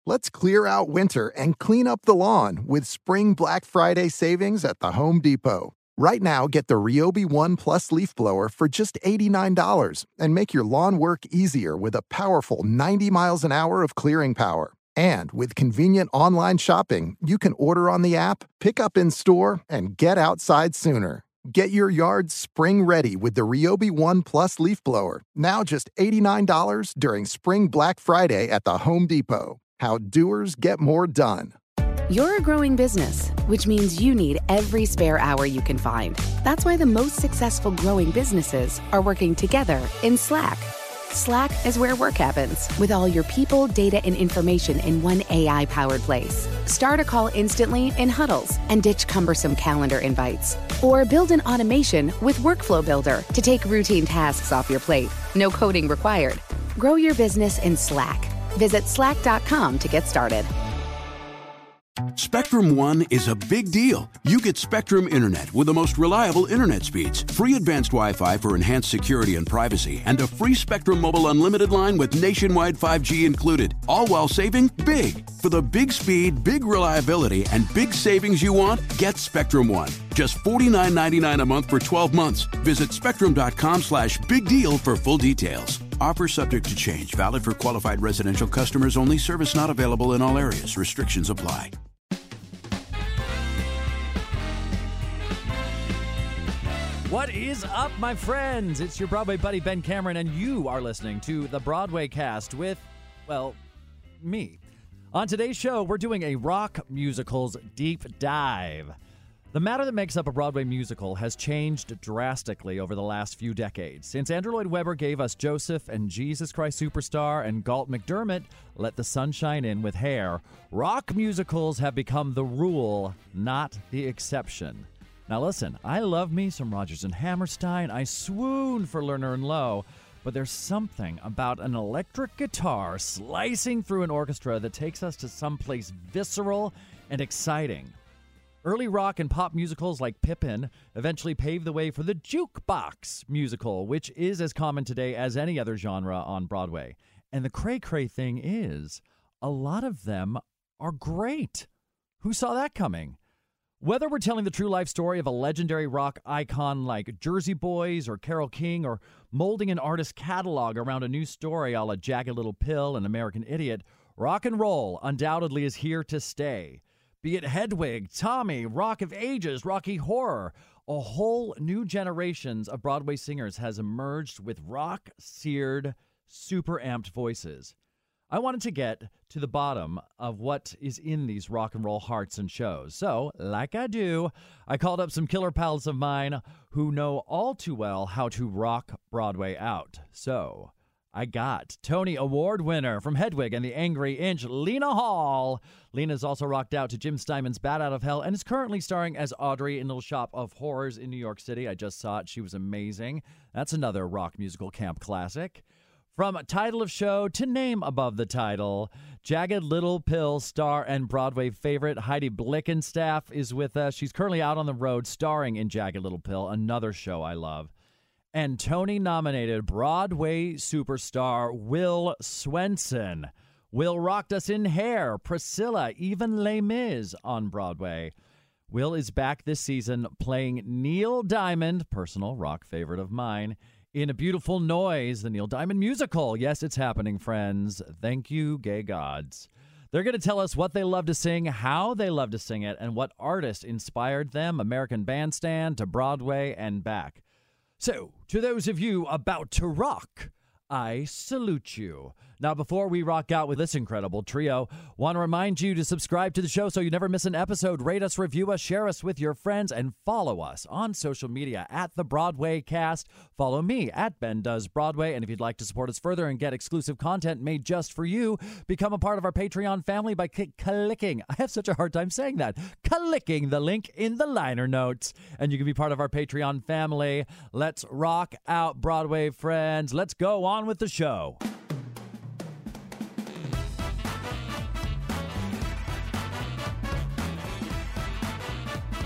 Let's clear out winter and clean up the lawn with Spring Black Friday savings at the Home Depot. Right now, get the Ryobi One Plus leaf blower for just $89 and make your lawn work easier with a powerful 90 miles an hour of clearing power. And with convenient online shopping, you can order on the app, pick up in store, and get outside sooner. Get your yard spring ready with the Ryobi One Plus leaf blower, now just $89 during Spring Black Friday at the Home Depot. How doers get more done. You're a growing business, which means you need every spare hour you can find. That's why the most successful growing businesses are working together in Slack. Slack is where work happens, with all your people, data, and information in one AI-powered place. Start a call instantly in huddles and ditch cumbersome calendar invites. Or build an automation with Workflow Builder to take routine tasks off your plate. No coding required. Grow your business in Slack. Visit slack.com to get started. Spectrum One is a big deal. You get Spectrum Internet with the most reliable internet speeds, free advanced Wi-Fi for enhanced security and privacy, and a free Spectrum Mobile Unlimited line with nationwide 5G included, all while saving big. For the big speed, big reliability, and big savings you want, get Spectrum One. Just $49.99 a month for 12 months. Visit spectrum.com/big deal for full details. Offer subject to change. Valid for qualified residential customers only. Service not available in all areas. Restrictions apply. What is up, my friends? It's your Broadway buddy, Ben Cameron, and you are listening to the Broadway Cast with, well, me. On today's show, we're doing a rock musicals deep dive. The matter that makes up a Broadway musical has changed drastically over the last few decades. Since Andrew Lloyd Webber gave us Joseph and Jesus Christ Superstar and Galt McDermott Let the Sun Shine In with Hair, rock musicals have become the rule, not the exception. Now listen, I love me some Rodgers and Hammerstein. I swoon for Lerner and Loewe. But there's something about an electric guitar slicing through an orchestra that takes us to someplace visceral and exciting. Early rock and pop musicals like Pippin eventually paved the way for the jukebox musical, which is as common today as any other genre on Broadway. And the cray-cray thing is, a lot of them are great. Who saw that coming? Whether we're telling the true life story of a legendary rock icon like Jersey Boys or Carole King, or molding an artist's catalog around a new story a la Jagged Little Pill and American Idiot, rock and roll undoubtedly is here to stay. Be it Hedwig, Tommy, Rock of Ages, Rocky Horror, a whole new generations of Broadway singers has emerged with rock-seared, super-amped voices. I wanted to get to the bottom of what is in these rock and roll hearts and shows. So, like I do, I called up some killer pals of mine who know all too well how to rock Broadway out. So, I got Tony Award winner from Hedwig and the Angry Inch, Lena Hall. Lena's also rocked out to Jim Steinman's Bat Out of Hell and is currently starring as Audrey in Little Shop of Horrors in New York City. I just saw it. She was amazing. That's another rock musical camp classic. From title of show to name above the title, Jagged Little Pill star and Broadway favorite Heidi Blickenstaff is with us. She's currently out on the road starring in Jagged Little Pill, another show I love. And Tony-nominated Broadway superstar Will Swenson. Will rocked us in Hair, Priscilla, even Les Mis on Broadway. Will is back this season playing Neil Diamond, personal rock favorite of mine, in A Beautiful Noise, the Neil Diamond musical. Yes, it's happening, friends. Thank you, gay gods. They're going to tell us what they love to sing, how they love to sing it, and what artist inspired them, American Bandstand to Broadway and back. So, to those of you about to rock, I salute you. Now, before we rock out with this incredible trio, want to remind you to subscribe to the show so you never miss an episode. Rate us, review us, share us with your friends, and follow us on social media at The Broadway Cast. Follow me at Ben Does Broadway, and if you'd like to support us further and get exclusive content made just for you, become a part of our Patreon family by clicking, I have such a hard time saying that, clicking the link in the liner notes, and you can be part of our Patreon family. Let's rock out, Broadway friends. Let's go on with the show.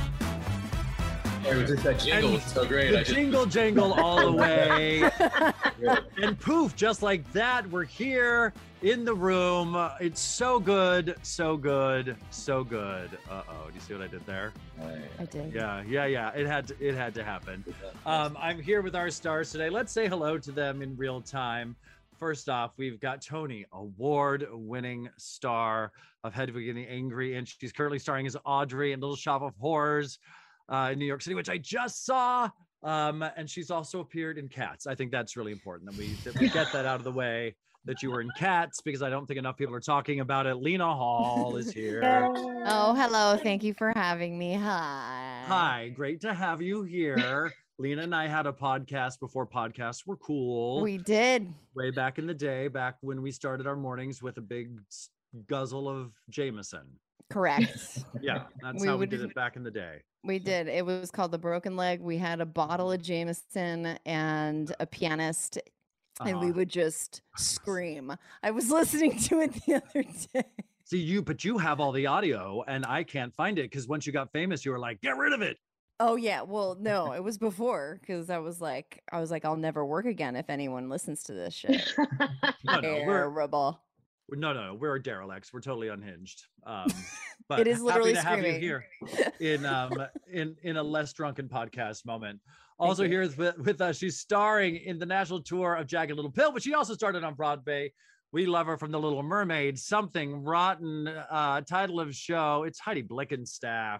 It was just that jingle was so great. The jingle jangle all the way. And poof, just like that, we're here in the room. It's so good, so good, so good. Uh-oh, do you see what I did there? I did. Yeah. It had to happen. I'm here with our stars today. Let's say hello to them in real time. First off, we've got Tony, award-winning star of Hedwig and the Angry Inch. She's currently starring as Audrey in Little Shop of Horrors in New York City, which I just saw. And she's also appeared in Cats. I think that's really important that we get that out of the way, that you were in Cats, because I don't think enough people are talking about it. Lena Hall is here. Oh, hello. Thank you for having me. Hi, great to have you here. Lena and I had a podcast before podcasts were cool. We did. Way back in the day, back when we started our mornings with a big guzzle of Jameson. Correct. Yeah, that's how we did it back in the day. We did. It was called The Broken Leg. We had a bottle of Jameson and a pianist, and we would just scream. I was listening to it the other day. See, but you have all the audio, and I can't find it because once you got famous, you were like, get rid of it. Oh yeah, well no, it was before because I was like, I'll never work again if anyone listens to this shit. Terrible. No, we're derelicts. We're totally unhinged. But it is literally happy to screaming. have you here in a less drunken podcast moment. Also here with us, she's starring in the national tour of Jagged Little Pill, but she also started on Broadway. We love her from The Little Mermaid. Something Rotten, title of show. It's Heidi Blickenstaff.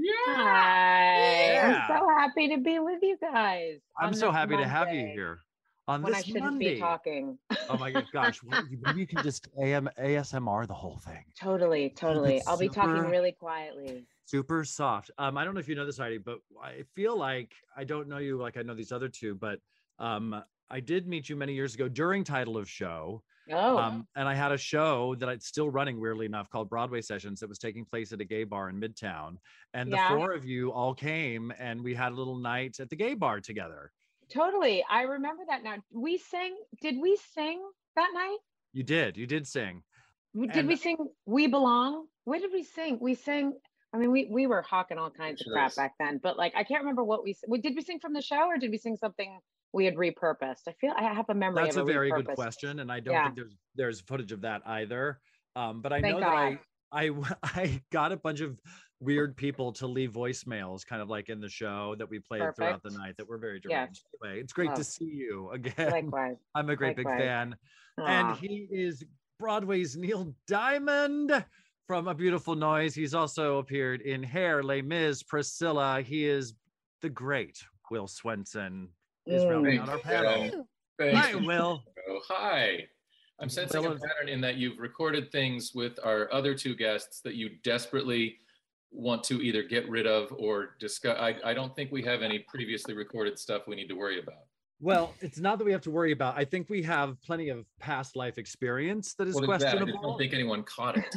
Hi. I'm so happy to be with you guys. I'm so happy to have you here on when this I shouldn't Monday. be talking. Oh my gosh, maybe you can just ASMR the whole thing. Totally. I'll be talking really quietly. Super soft. I don't know if you know this, Heidi, but I feel like I don't know you like I know these other two, but I did meet you many years ago during Title of Show. Oh. And I had a show that it's still running, weirdly enough, called Broadway Sessions. That was taking place at a gay bar in Midtown. And the four of you all came and we had a little night at the gay bar together. Totally. I remember that now. Did we sing that night? You did sing. Did we sing We Belong? What did we sing? We sang, I mean, we were hawking all kinds of crap back then, but like, I can't remember what did we sing from the show or did we sing something we had repurposed? I have a memory. That's a very good question. And I don't think there's footage of that either. But I know that I got a bunch of weird people to leave voicemails kind of like in the show that we played throughout the night that were very deranged. Anyway, it's great to see you again. Likewise. I'm a great big fan. And he is Broadway's Neil Diamond from A Beautiful Noise. He's also appeared in Hair, Les Mis, Priscilla. He is the great Will Swenson. Is rounding out our panel. Hi, Will. Hi. I'm sensing a pattern in that you've recorded things with our other two guests that you desperately want to either get rid of or discuss. I don't think we have any previously recorded stuff we need to worry about. Well, it's not that we have to worry about. I think we have plenty of past life experience that is questionable. I don't think anyone caught it.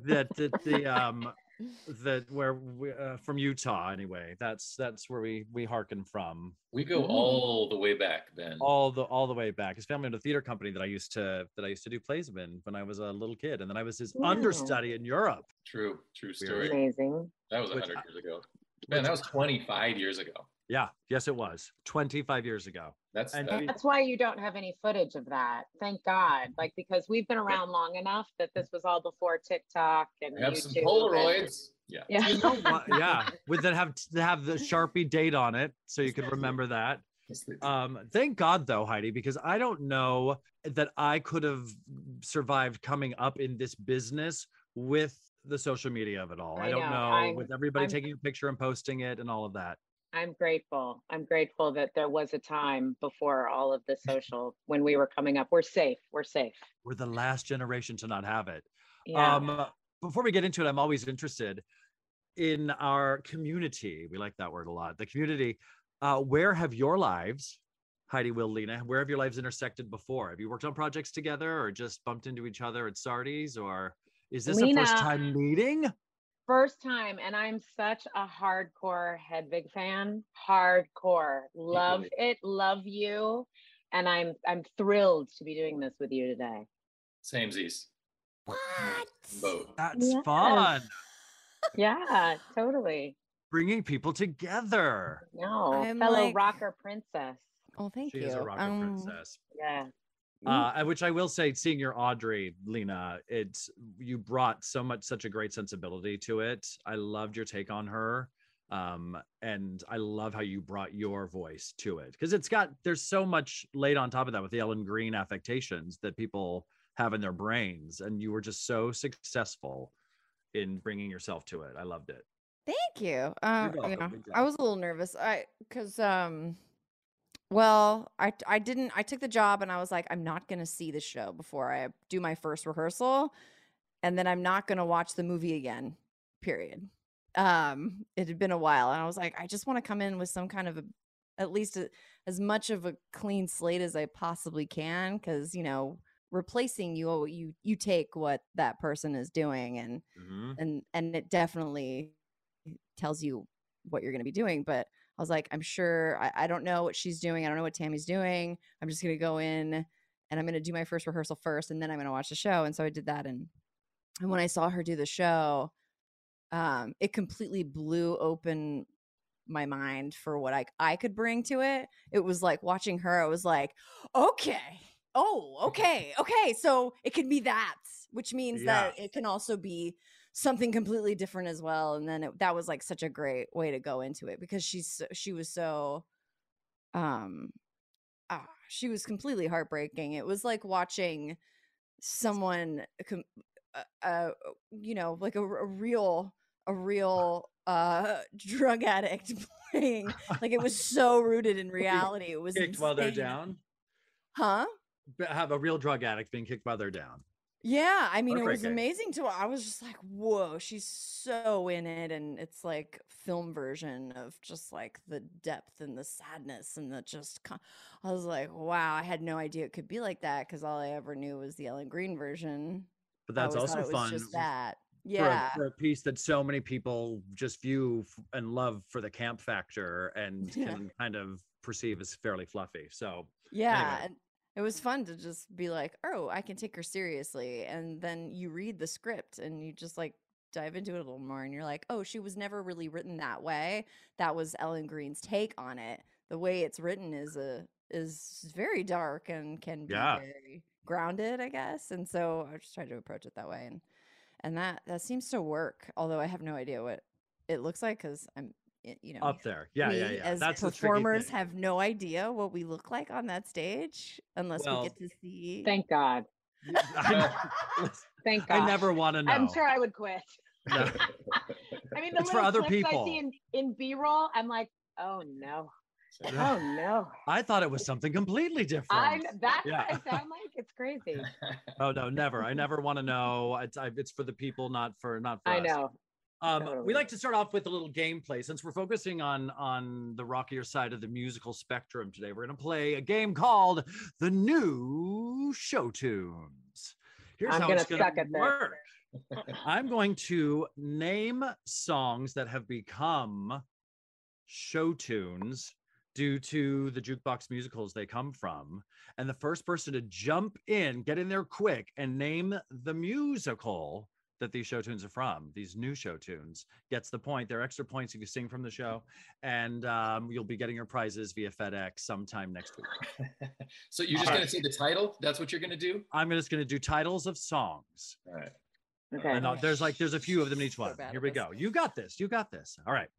That where we, from Utah anyway. That's where we hearken from. We go all the way back then. All the way back. His family owned a theater company that I used to do plays in when I was a little kid, and then I was his understudy in Europe. True story. Amazing. That was 100 years ago. Man, that was 25 years ago. Yeah. Yes, it was 25 years ago. That's why you don't have any footage of that. Thank God. Like, because we've been around long enough that this was all before TikTok and I have YouTube some Polaroids. Yeah. You know what? Yeah. With that have the Sharpie date on it so you can remember that. Thank God though, Heidi, because I don't know that I could have survived coming up in this business with the social media of it all. I don't know with everybody taking a picture and posting it and all of that. I'm grateful. I'm grateful that there was a time before all of the social when we were coming up. We're safe. We're the last generation to not have it. Yeah. Before we get into it, I'm always interested in our community. We like that word a lot. The community. Where have your lives, Heidi, Will, Lena, where have your lives intersected before? Have you worked on projects together or just bumped into each other at Sardi's, or is this a first time meeting? First time, and I'm such a hardcore Hedwig fan. Hardcore. Love it. Love you. And I'm thrilled to be doing this with you today. Samesies. What? Both. That's fun. Yeah, totally. Bringing people together. No, fellow rocker princess. Oh, thank She you. is a rocker princess. Yeah. Which I will say, seeing your Audrey, Lena, you brought such a great sensibility to it. I loved your take on her. And I love how you brought your voice to it, because there's so much laid on top of that with the Ellen Green affectations that people have in their brains. And you were just so successful in bringing yourself to it. I loved it. Thank you. You're welcome. Good job. I was a little nervous. I took the job and I was like, I'm not going to see the show before I do my first rehearsal. And then I'm not going to watch the movie again, period. It had been a while. And I was like, I just want to come in with some kind of at least as much of a clean slate as I possibly can. Cause replacing you take what that person is doing and it definitely tells you what you're going to be doing. But I was like, I'm sure I don't know what she's doing. I don't know what Tammy's doing. I'm just going to go in and I'm going to do my first rehearsal first, and then I'm going to watch the show. And so I did that. And when I saw her do the show, it completely blew open my mind for what I could bring to it. It was like watching her. I was like, okay. So it can be that, which means that it can also be something completely different as well. And then that was like such a great way to go into it, because she was so she was completely heartbreaking. It was like watching someone like a real drug addict playing. Like, it was so rooted in reality. It was kicked while they're down. Have a real drug addict being kicked while they're down. Yeah, I mean, it was amazing I was just like, whoa, she's so in it. And it's like film version of just like the depth and the sadness and I was like, wow, I had no idea it could be like that, because all I ever knew was the Ellen Green version. But that's also fun. Just that. Yeah. For a piece that so many people just view and love for the camp factor and can kind of perceive as fairly fluffy. So yeah. Anyway. It was fun to just be like, oh, I can take her seriously. And then you read the script and you just like dive into it a little more and you're like, oh, she was never really written that way. That was Ellen Green's take on it. The way it's written is very dark and can be very grounded, I guess. And so I just tried to approach it that way. And that seems to work, although I have no idea what it looks like, because I'm up there. Yeah. As that's performers have no idea what we look like on that stage unless we get to see. Thank God. Thank God. I never want to know. I'm sure I would quit. No. I mean, the it's for other people. I see in B-roll, I'm like, oh no. Oh no. I thought it was something completely different. That's what I sound like. It's crazy. Oh no, never. I never want to know. It's for the people, not for us. I know. Totally. We like to start off with a little gameplay. Since we're focusing on the rockier side of the musical spectrum today, we're going to play a game called The New Show Tunes. Here's how it's going to work. I'm going to name songs that have become show tunes due to the jukebox musicals they come from. And the first person to jump in, get in there quick, and name the musical that these show tunes are from, these new show tunes, gets the point. There are extra points if you sing from the show, and you'll be getting your prizes via FedEx sometime next week. So you're just going to say the title? That's what you're going to do? I'm just going to do titles of songs. All right. Okay. And there's a few of them in each one. Here we go. You got this. All right.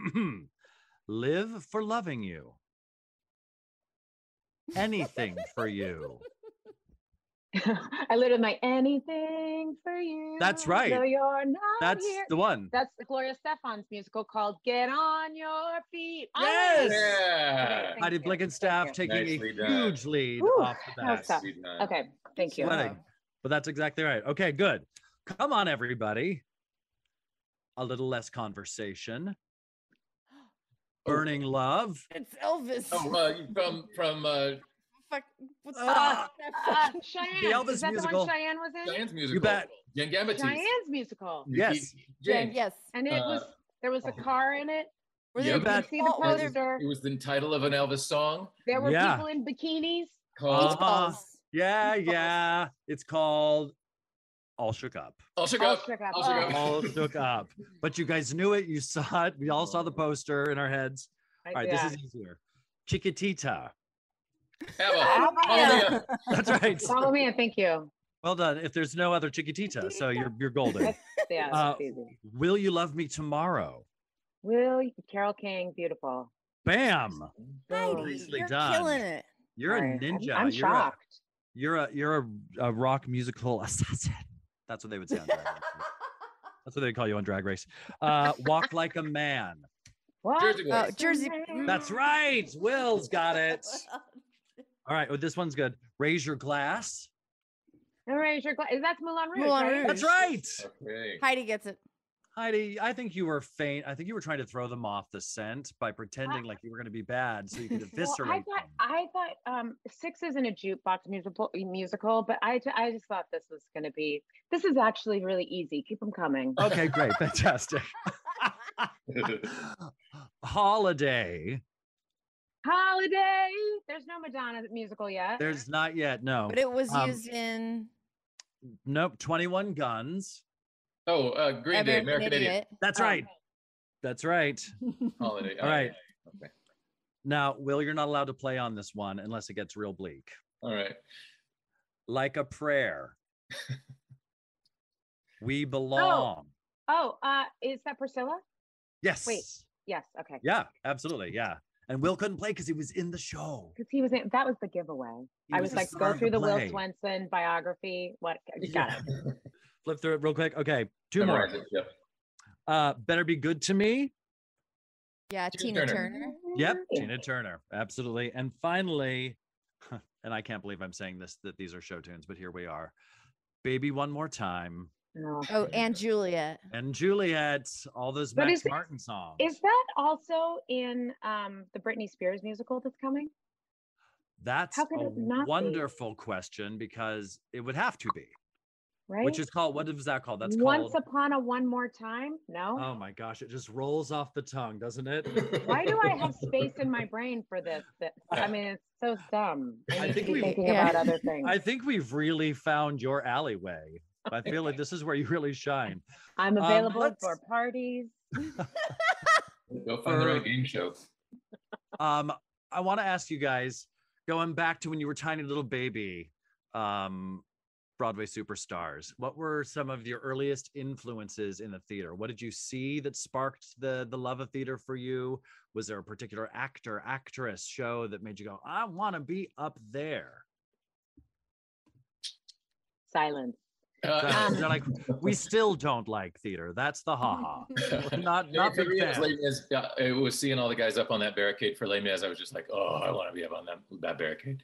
Live for loving you. Anything for you. I lived with my anything for you. That's right. So you're not That's here. the one. That's the Gloria Stefan's musical called Get on Your Feet. Yes. Yeah. Okay, Heidi Blickenstaff taking Nicely a done. huge lead off the bat. Tough. Okay, thank you. Sweating. But that's exactly right. Okay, good. Come on, everybody. A little less conversation. Burning Love. It's Elvis. Oh, from Fuck, what's Cheyenne. The Elvis Is that musical. the one Cheyenne was in? Cheyenne's musical. You bet. Gambit. Cheyenne's musical. Yes. Yes. And it was there was a car in it. Were Yeah, they bet. See the poster. It was the title of an Elvis song There were Yeah. people in bikinis. called Yeah. It's called All Shook Up. All Shook All Up. Shook Up. All Shook Oh. Up. All Shook Up. But you guys knew it. You saw it. We all saw the poster in our heads. All right, Yeah. this is easier. Chiquitita. Abba. That's right. Follow me and thank you. Well done. If there's no other Chiquitita, so you're golden. That's easy. Will You Love Me Tomorrow? Carole King, beautiful. Bam. Heidi, Nicely you're done. killing it. You're Sorry, a ninja. I'm shocked. You're a rock musical assassin. That's what they would say on Drag Race. That's what they call you on Drag Race. Walk Like a Man. What? Jersey Boys. Oh, Jersey. That's right. Will's got it. All right. Well, this one's good. Raise Your Glass. Raise your glass. That's Moulin Rouge. Moulin right? Rouge. That's right. Okay. Heidi gets it. Heidi, I think you were faint. I think you were trying to throw them off the scent by pretending like you were going to be bad so you could eviscerate Well, them. I thought Six isn't a jukebox musical, but I just thought this was going to be. This is actually really easy. Keep them coming. Okay, great. Fantastic. Holiday. Holiday. There's no Madonna musical yet. There's not yet, no. But it was used in Nope, 21 Guns. Oh, Green Day, American Idiot. That's Oh. right. That's right. Holiday. All right. Okay. Now, Will, you're not allowed to play on this one unless it gets real bleak. All right. Like a Prayer. We Belong. Is that Priscilla? Yes. Wait. Yes. Okay. Yeah, absolutely. Yeah. And Will couldn't play because he was in the show. Because he was in. That was the giveaway. He I was was the like, star go of through the the Will play. Swenson biography. What? Got it. Flip through it real quick. Okay, two more. Memorize it, Yep. Better Be Good to Me. Yeah, Tina Tina Turner. Turner. Yep, Tina Turner. Absolutely. And finally, and I can't believe I'm saying this, that these are show tunes, but here we are. Baby One More Time. No. Oh, and Juliet. And Juliet, all those But Max is- Martin songs. Is that also in the Britney Spears musical that's coming? That's how could a it not be? wonderful question because it would have to be. Right? Which is called, what is that called? That's Once called, Upon a One More Time? No? oh my gosh, it just rolls off the tongue, doesn't it? Why do I have space in my brain for this? I mean, it's so dumb. I need think to be we- thinking Yeah. about other things. I think we've really found your alleyway. I feel like this is where you really shine. I'm available let's- for parties. Go find the right game show. I want to ask you guys, going back to when you were tiny little baby, Broadway superstars, what were some of your earliest influences in the theater? What did you see that sparked the love of theater for you? Was there a particular actor, actress, show that made you go, I want to be up there? Silence. They're like, we still don't like theater. That's the haha. Not For big me, as fan. late as it was seeing all the guys up on that barricade for Les Mis, I was just like, oh, I want to be up on that barricade.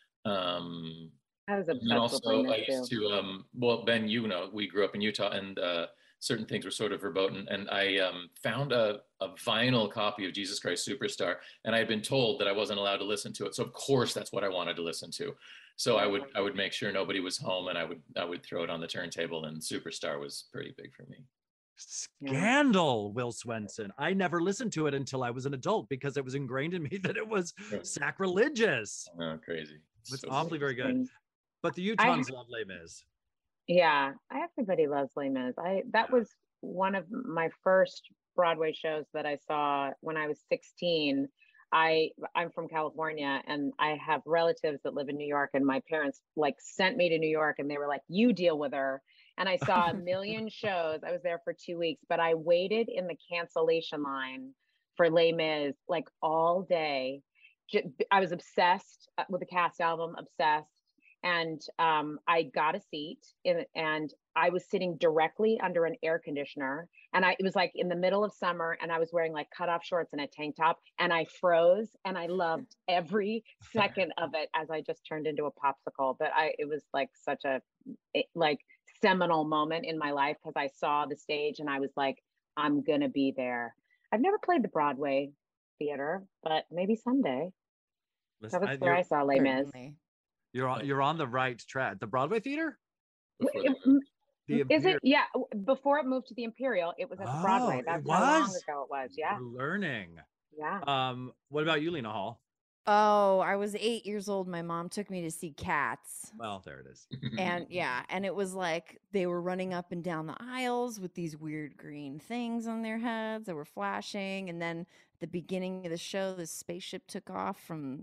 I was And obsessed also, with I Les used Mis too. to, well, Ben, you know, we grew up in Utah and certain things were sort of verboten. And I found a vinyl copy of Jesus Christ Superstar. And I had been told that I wasn't allowed to listen to it. So of course, that's what I wanted to listen to. So I would make sure nobody was home and I would throw it on the turntable, and Superstar was pretty big for me. Scandal, Will Swenson. I never listened to it until I was an adult because it was ingrained in me that it was sacrilegious. Oh, crazy. It's So awfully very good. Things. But the Utahns love Les Mis. Yeah, everybody loves Les Mis. That was one of my first Broadway shows that I saw when I was 16. I'm from California and I have relatives that live in New York, and my parents like sent me to New York and they were like, you deal with her. And I saw a million shows. I was there for 2 weeks, but I waited in the cancellation line for Les Mis like all day. I was obsessed with the cast album, obsessed. And I got a seat and I was sitting directly under an air conditioner. And it was like in the middle of summer and I was wearing like cutoff shorts and a tank top and I froze and I loved every second of it as I just turned into a popsicle. But it was like such a seminal moment in my life because I saw the stage and I was like, I'm going to be there. I've never played the Broadway theater, but maybe someday. Listen, That was where I saw Les Mis. Certainly. you're on the right track. The Broadway theater? before the- The Is Imperial- it? Yeah. Before it moved to the Imperial, it was at the Oh, Broadway. it That's how long was? ago it was. Yeah. We're learning. Yeah. What about you, Lena Hall? Oh, I was 8 years old. My mom took me to see Cats. Well, there it is. And yeah, and it was like they were running up and down the aisles with these weird green things on their heads that were flashing. And then at the beginning of the show, this spaceship took off from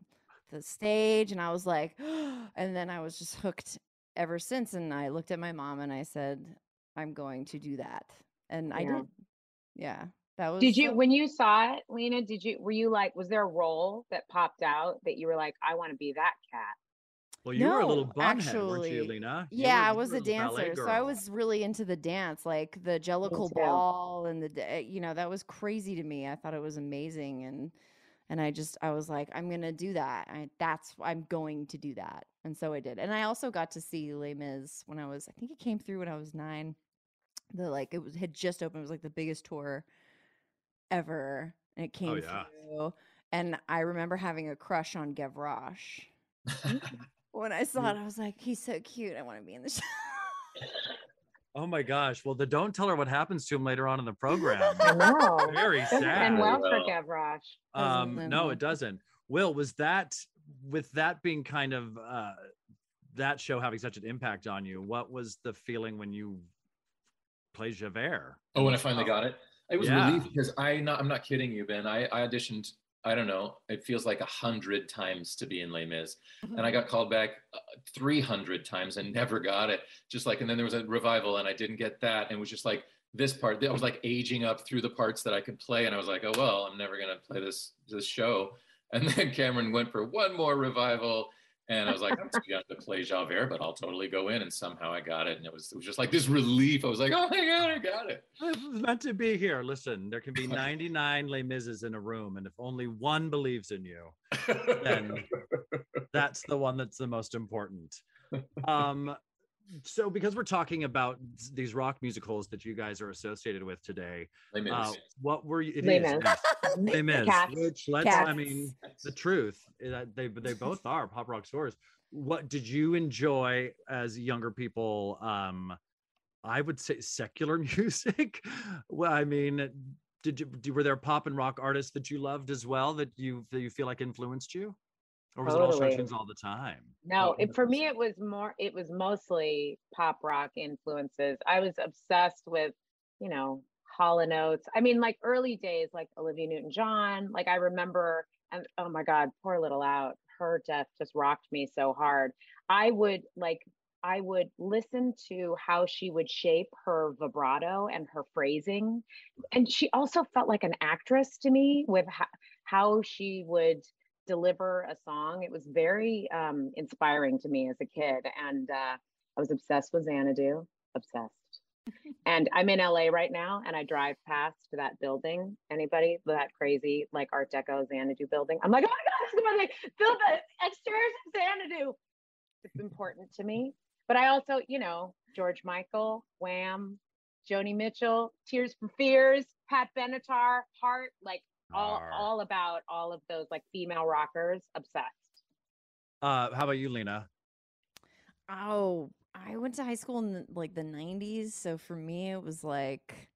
the stage, and I was like, and then I was just hooked ever since. And I looked at my mom and I said, I'm going to do that. And I did. Yeah. That was Did you, when you saw it, Lena, were you like, was there a role that popped out that you were like, I want to be that cat? Well, you were a little No, bunhead, weren't you, actually, Lena? yeah, I You was were a little ballet dancer, so I girl. was really into the dance, like the Jellicle too. Ball and that was crazy to me. I thought it was amazing, and I was like, I'm gonna do that. I'm going to do that, and so I did. And I also got to see Les Mis when I think it came through when I was 9. Had just opened. It was like the biggest tour ever, and it came through. And I remember having a crush on Gavroche. When I saw it, I was like, he's so cute. I want to be in the show. Oh my gosh. Well, don't tell her what happens to him later on in the program. I know. Very Doesn't sad. end well for Gavroche. No, it doesn't. Will, was that, with that being kind of that show having such an impact on you, what was the feeling when you played Javert? Oh, when I finally got it? It was Yeah. relief because I'm not kidding you, Ben. I auditioned, I don't know, it feels like 100 times to be in Les Mis. And I got called back 300 times and never got it. And then there was a revival and I didn't get that. And it was just like this part, I was like aging up through the parts that I could play. And I was like, oh, well, I'm never going to play this show. And then Cameron went for one more revival. And I was like, I'm too young to play Javert, but I'll totally go in. And somehow I got it. And it was just like this relief. I was like, oh my God, I got it. It was meant to be here. Listen, there can be 99 Les Mises in a room. And if only one believes in you, then that's the one that's the most important. So because we're talking about these rock musicals that you guys are associated with today, what were you? Les Mis, which I mean, the truth, they both are pop rock stars. What did you enjoy as younger people? I would say secular music. Well, I mean, were there pop and rock artists that you loved as well that you feel like influenced you? Or was it all show tunes all the time? No, for me, it was mostly pop rock influences. I was obsessed with, Hall & Oates. I mean, like early days, like Olivia Newton-John. Like I remember, and oh my God, poor Little Out. Her death just rocked me so hard. I would listen to how she would shape her vibrato and her phrasing. And she also felt like an actress to me with how she would deliver a song. It was very inspiring to me as a kid. And I was obsessed with Xanadu, obsessed. And I'm in LA right now and I drive past that building. Anybody, that crazy like Art Deco Xanadu building? I'm like, oh my God, it's build the exteriors of Xanadu. It's important to me. But I also, George Michael, Wham, Joni Mitchell, Tears for Fears, Pat Benatar, Heart, like all about all of those like female rockers, obsessed. How about you, Lena? Oh, I went to high school in the 90s, so for me it was like,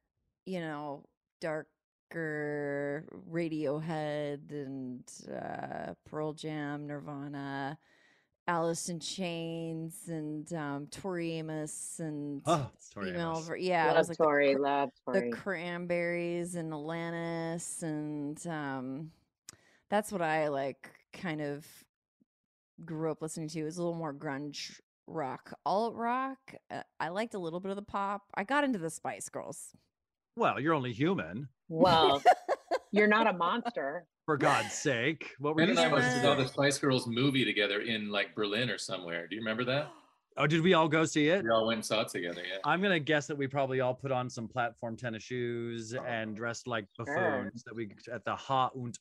darker Radiohead and Pearl Jam, Nirvana, Alice in Chains, and Tori Amos and Tori female. Amos. Yeah, love it was like Tori, the Cranberries and Alanis, and that's what I like kind of grew up listening to. It was a little more grunge rock, alt rock. I liked a little bit of the pop. I got into the Spice Girls. Well, you're only human. Well, you're not a monster. For God's sake. What were Ben you and I saw the Spice Girls movie together in like Berlin or somewhere. Do you remember that? Oh, did we all go see it? We all went and saw it together, yeah. I'm going to guess that we probably all put on some platform tennis shoes and dressed like buffoons that we at the Ha und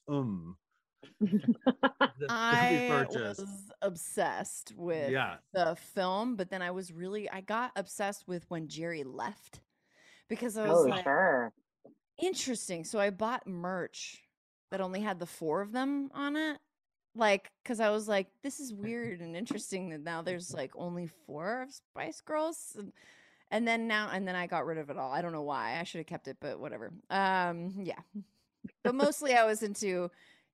I was obsessed with the film, but then I got obsessed with when Jerry left because I was interesting. So I bought merch that only had the 4 of them on it. Like, because I was like, this is weird and interesting that now there's like only 4 of Spice Girls. And then I got rid of it all. I don't know why. I should have kept it, but whatever. Yeah. But mostly I was into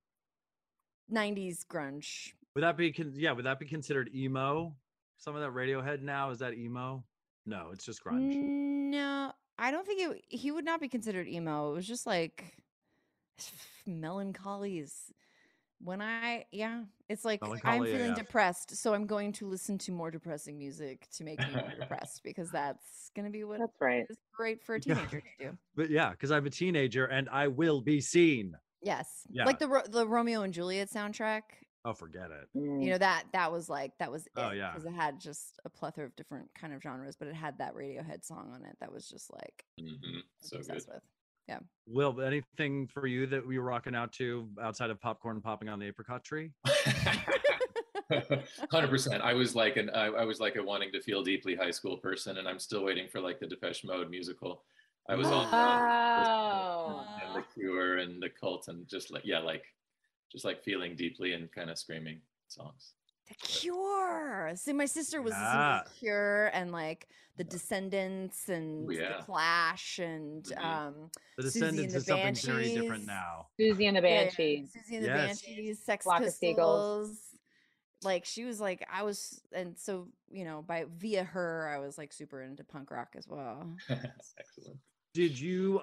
90s grunge. Would that be considered emo? Some of that Radiohead now, is that emo? No, it's just grunge. No, I don't think he would not be considered emo. It was just like melancholy is It's like I'm feeling depressed, so I'm going to listen to more depressing music to make me more depressed, because that's going to be what That's right. is great for a teenager to do. But yeah, because I'm a teenager and I will be seen. Yes. Yeah. Like the Romeo and Juliet soundtrack. Oh, forget it. You know, that was it. Oh, yeah. Because it had just a plethora of different kind of genres, but it had that Radiohead song on it that was just like so obsessed good. with. Yeah. Will, anything for you that we were rocking out to outside of popcorn popping on the apricot tree? 100%. I was like a wanting to feel deeply high school person, and I'm still waiting for like the Depeche Mode musical. I was all and the Cure and the Cult, and just like feeling deeply and kind of screaming songs. The Cure. See, my sister was listening to The Cure and like the Descendants and the Clash and the Descendants is something very different now. Susie and the Banshees. Susie and the Banshees, Sex Flock of Pistols. Seagulls. Like she was like, and so via her, I was like super into punk rock as well. Excellent. Did you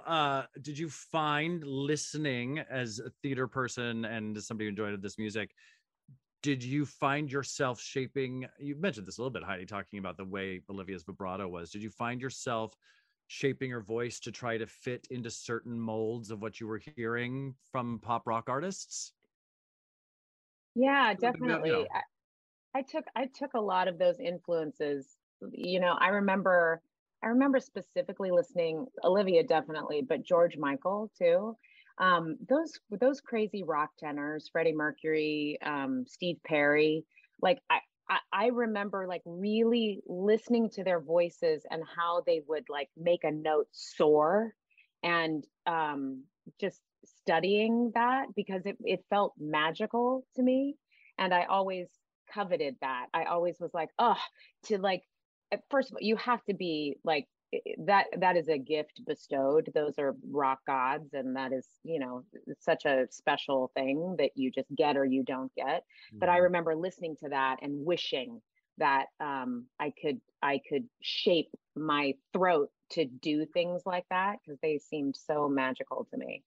find, listening as a theater person and as somebody who enjoyed this music, did you find yourself shaping, you mentioned this a little bit, Heidi, talking about the way Olivia's vibrato was. Did you find yourself shaping her voice to try to fit into certain molds of what you were hearing from pop rock artists? Yeah, definitely. I took a lot of those influences. I remember specifically listening, Olivia definitely, but George Michael too. Those crazy rock tenors, Freddie Mercury, Steve Perry. Like I remember like really listening to their voices and how they would like make a note soar, and just studying that because it felt magical to me, and I always coveted that. I always was like, first of all, you have to be like that is a gift bestowed. Those are rock gods, and that is such a special thing that you just get or you don't get. But I remember listening to that and wishing that I could shape my throat to do things like that, because they seemed so magical to me.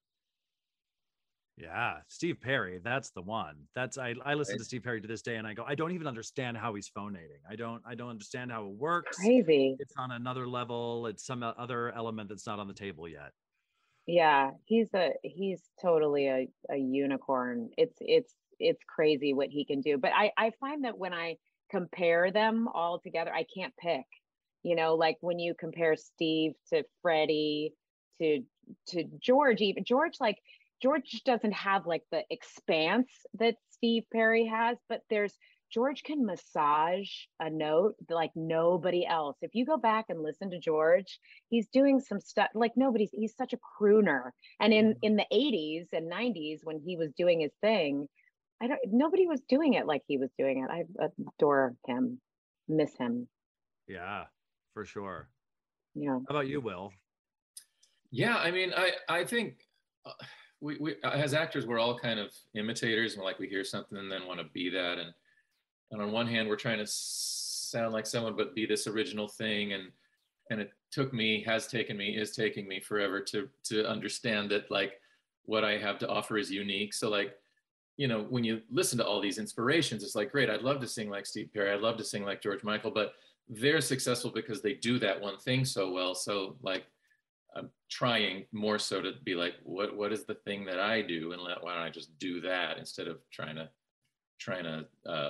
Yeah, Steve Perry, that's the one. I listen to Steve Perry to this day and I go, I don't even understand how he's phonating. I don't understand how it works. Crazy. It's on another level. It's some other element that's not on the table yet. Yeah, he's totally a unicorn. It's crazy what he can do. But I find that when I compare them all together, I can't pick. Like when you compare Steve to Freddie to George, even George doesn't have like the expanse that Steve Perry has, but George can massage a note like nobody else. If you go back and listen to George, he's doing some stuff like he's such a crooner. And in the 80s and 90s when he was doing his thing, nobody was doing it like he was doing it. I adore him, miss him. Yeah, for sure. Yeah. How about you, Will? Yeah, I mean, I think we as actors, we're all kind of imitators, and like we hear something and then want to be that. And on one hand, we're trying to sound like someone, but be this original thing. And it is taking me forever to understand that like what I have to offer is unique. So like, when you listen to all these inspirations, it's like, great, I'd love to sing like Steve Perry. I'd love to sing like George Michael, but they're successful because they do that one thing so well. So like, I'm trying more so to be like, what is the thing that I do, and why don't I just do that instead of trying to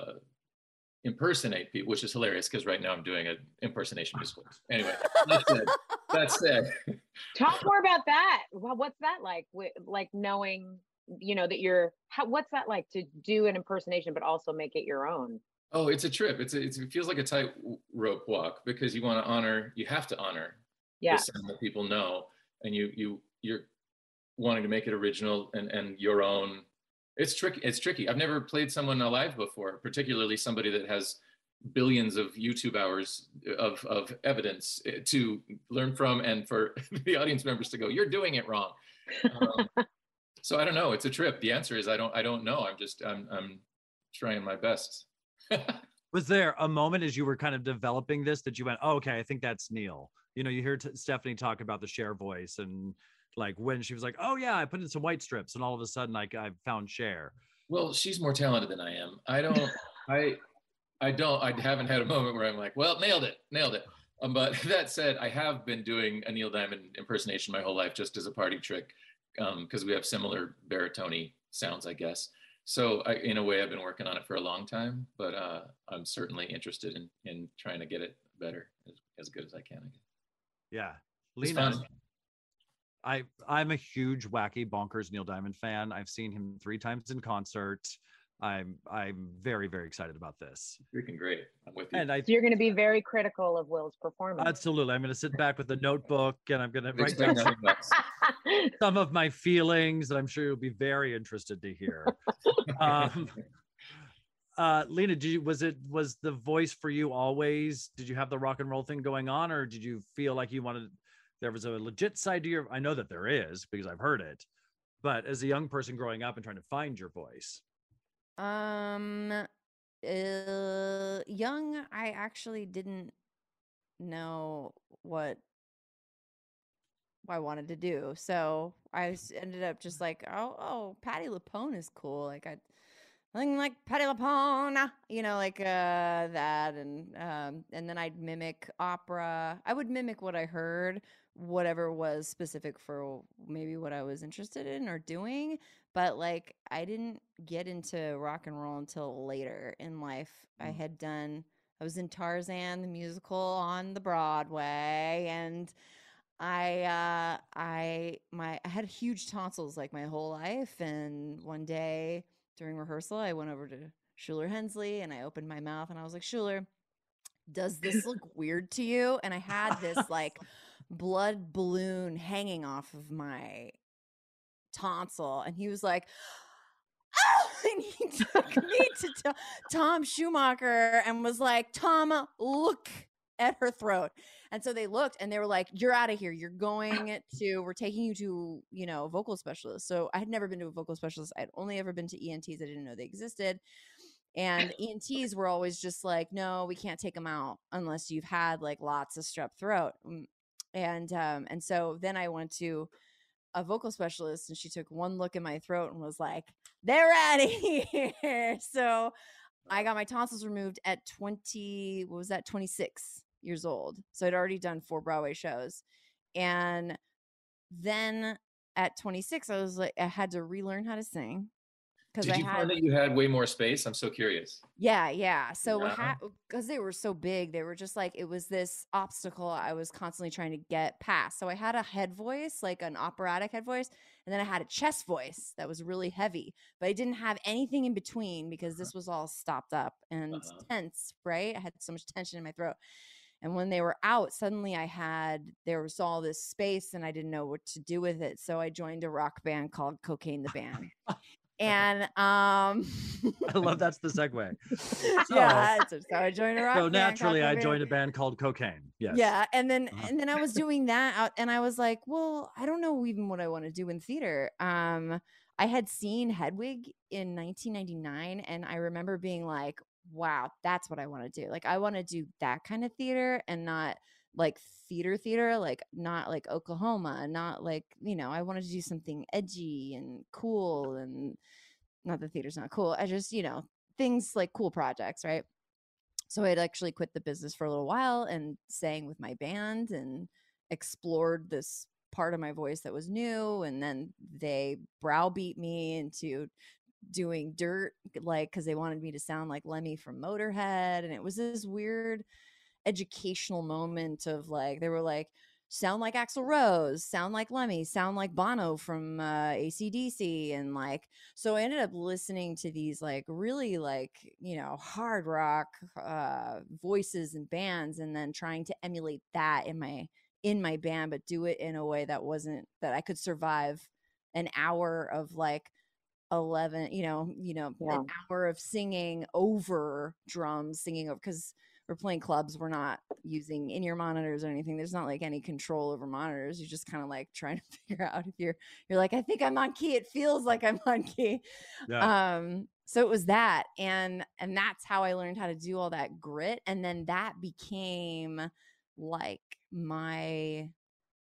impersonate people, which is hilarious because right now I'm doing an impersonation discourse. Anyway, that said, talk more about that. Well, what's that like? Like knowing, that what's that like to do an impersonation but also make it your own? Oh, it's a trip. It feels like a tightrope walk because you have to honor the sound that people know, and you're wanting to make it original and your own. It's tricky. I've never played someone alive before, particularly somebody that has billions of YouTube hours of evidence to learn from, and for the audience members to go, you're doing it wrong. So I don't know. It's a trip. The answer is I don't know. I'm trying my best. Was there a moment as you were kind of developing this that you went, oh, okay, I think that's Neil? You hear Stephanie talk about the Cher voice, and like when she was like, oh yeah, I put in some white strips, and all of a sudden I found Cher. Well, she's more talented than I am. I haven't had a moment where I'm like, well, nailed it. But that said, I have been doing a Neil Diamond impersonation my whole life just as a party trick, because we have similar baritone sounds, I guess. So in a way, I've been working on it for a long time, but I'm certainly interested in trying to get it better, as good as I can. Yeah. It's Lena, fun. I'm a huge wacky bonkers Neil Diamond fan. I've seen him 3 times in concert. I'm very, very excited about this. Freaking great. I'm with you. And So you're going to be very critical of Will's performance. absolutely. I'm going to sit back with a notebook and I'm going to write Expect down nothing less. some of my feelings that I'm sure you'll be very interested to hear. Lena, was the voice for you always? Did you have the rock and roll thing going on, or did you feel like there was a legit side to I know that there is because I've heard it, but as a young person growing up and trying to find your voice? Young, I actually didn't know what I wanted to do. So I ended up just like, oh, Patti LuPone is cool. Like like Patti LuPone, like that, and then I'd mimic opera. I would mimic what I heard, whatever was specific for maybe what I was interested in or doing. But like, I didn't get into rock and roll until later in life. I was in Tarzan the musical on the Broadway, and I had huge tonsils like my whole life, and one day during rehearsal I went over to Schuler Hensley and I opened my mouth and I was like, Schuler, does this look weird to you? And I had this like blood balloon hanging off of my tonsil, and he was like, oh! And he took me to Tom Schumacher and was like, Tom, look at her throat. And so they looked and they were like, you're out of here. We're taking you to, a vocal specialist. So I had never been to a vocal specialist. I'd only ever been to ENTs. I didn't know they existed. And ENTs were always just like, no, we can't take them out unless you've had like lots of strep throat. And so then I went to a vocal specialist and she took one look at my throat and was like, they're out of here. So I got my tonsils removed at 26 years old. So I'd already done 4 Broadway shows. And then at 26, I was like, I had to relearn how to sing. Did you find that you had way more space? I'm so curious. Yeah. So because they were so big, they were just like, it was this obstacle I was constantly trying to get past. So I had a head voice, like an operatic head voice. And then I had a chest voice that was really heavy, but I didn't have anything in between because this was all stopped up and tense, right? I had so much tension in my throat. And when they were out, suddenly there was all this space and I didn't know what to do with it. So I joined a rock band called Cocaine the Band. And I love that's the segue. So I joined a rock band. So naturally I joined a band called Cocaine. Yes. Yeah. And then I was doing that out and I was like, well, I don't know even what I want to do in theater. I had seen Hedwig in 1999 and I remember being like, wow, that's what I want to do. Like I want to do that kind of theater and not like theater, like not like Oklahoma, not like, I wanted to do something edgy and cool, and not that theater's not cool. I just, things like cool projects, right? So I'd actually quit the business for a little while and sang with my band and explored this part of my voice that was new. And then they browbeat me into doing Dirt, like, because they wanted me to sound like Lemmy from Motorhead. And it was this weird educational moment of like, they were like, sound like Axl Rose, sound like Lemmy, sound like Bono from AC/DC. And like, so I ended up listening to these like really like, hard rock voices and bands, and then trying to emulate that in my band, but do it in a way that I could survive an hour of like 11, an hour of singing over drums, singing over, because we're playing clubs. We're not using in-ear monitors or anything. There's not like any control over monitors. You're just kind of like trying to figure out if you're like, I think I'm on key. It feels like I'm on key. Yeah. So it was that. And that's how I learned how to do all that grit. And then that became like my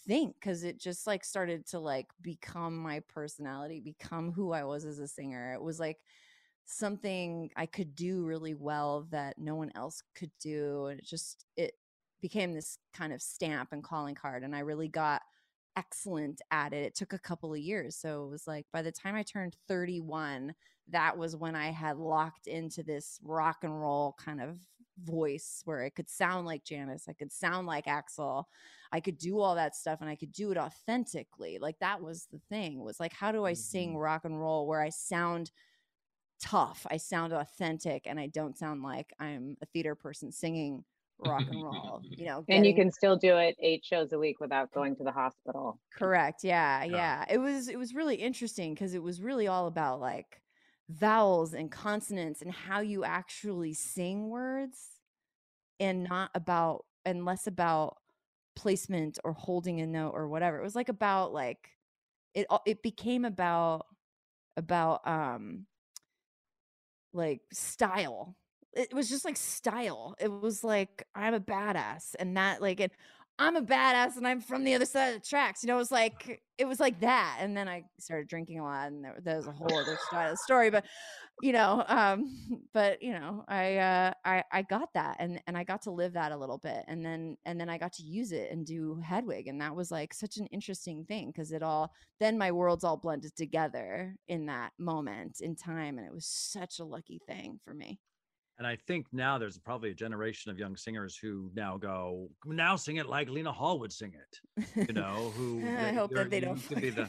think, because it just like started to like become my personality, become who I was as a singer. It was like something I could do really well that no one else could do. And it became this kind of stamp and calling card. And I really got excellent at it. It took a couple of years. So it was like by the time I turned 31, that was when I had locked into this rock and roll kind of voice where I could sound like Janis, I could sound like Axl, I could do all that stuff, and I could do it authentically. Like that was the thing, was like, how do I sing rock and roll where I sound tough, I sound authentic, and I don't sound like I'm a theater person singing rock and roll, and you can still do it 8 shows a week without going to the hospital. Correct. Yeah. It was really interesting because it was really all about like vowels and consonants and how you actually sing words, and less about placement or holding a note or whatever. It was like about like it became about like style. It was just like style. It was like, I'm a badass, and that like it. I'm a badass and I'm from the other side of the tracks. It was like that. And then I started drinking a lot, and there was a whole other story. But, I got that, and I got to live that a little bit. And then I got to use it and do Hedwig. And that was like such an interesting thing, because then my worlds all blended together in that moment in time. And it was such a lucky thing for me. And I think now there's probably a generation of young singers who now sing it like Lena Hall would sing it. Who I hope that they don't be the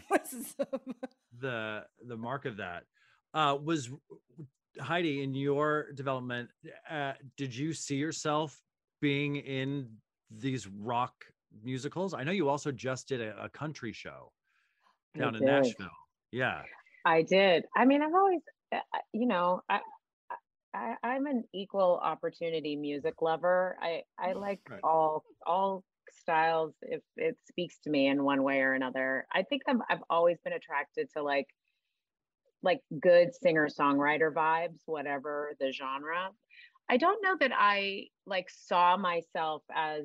mark of that. Was Heidi, in your development, did you see yourself being in these rock musicals? I know you also just did a country show down in Nashville. Yeah, I did. I mean, I've always, I'm an equal opportunity music lover. I like all styles if it speaks to me in one way or another. I think I've always been attracted to like good singer-songwriter vibes, whatever the genre. I don't know that I like saw myself as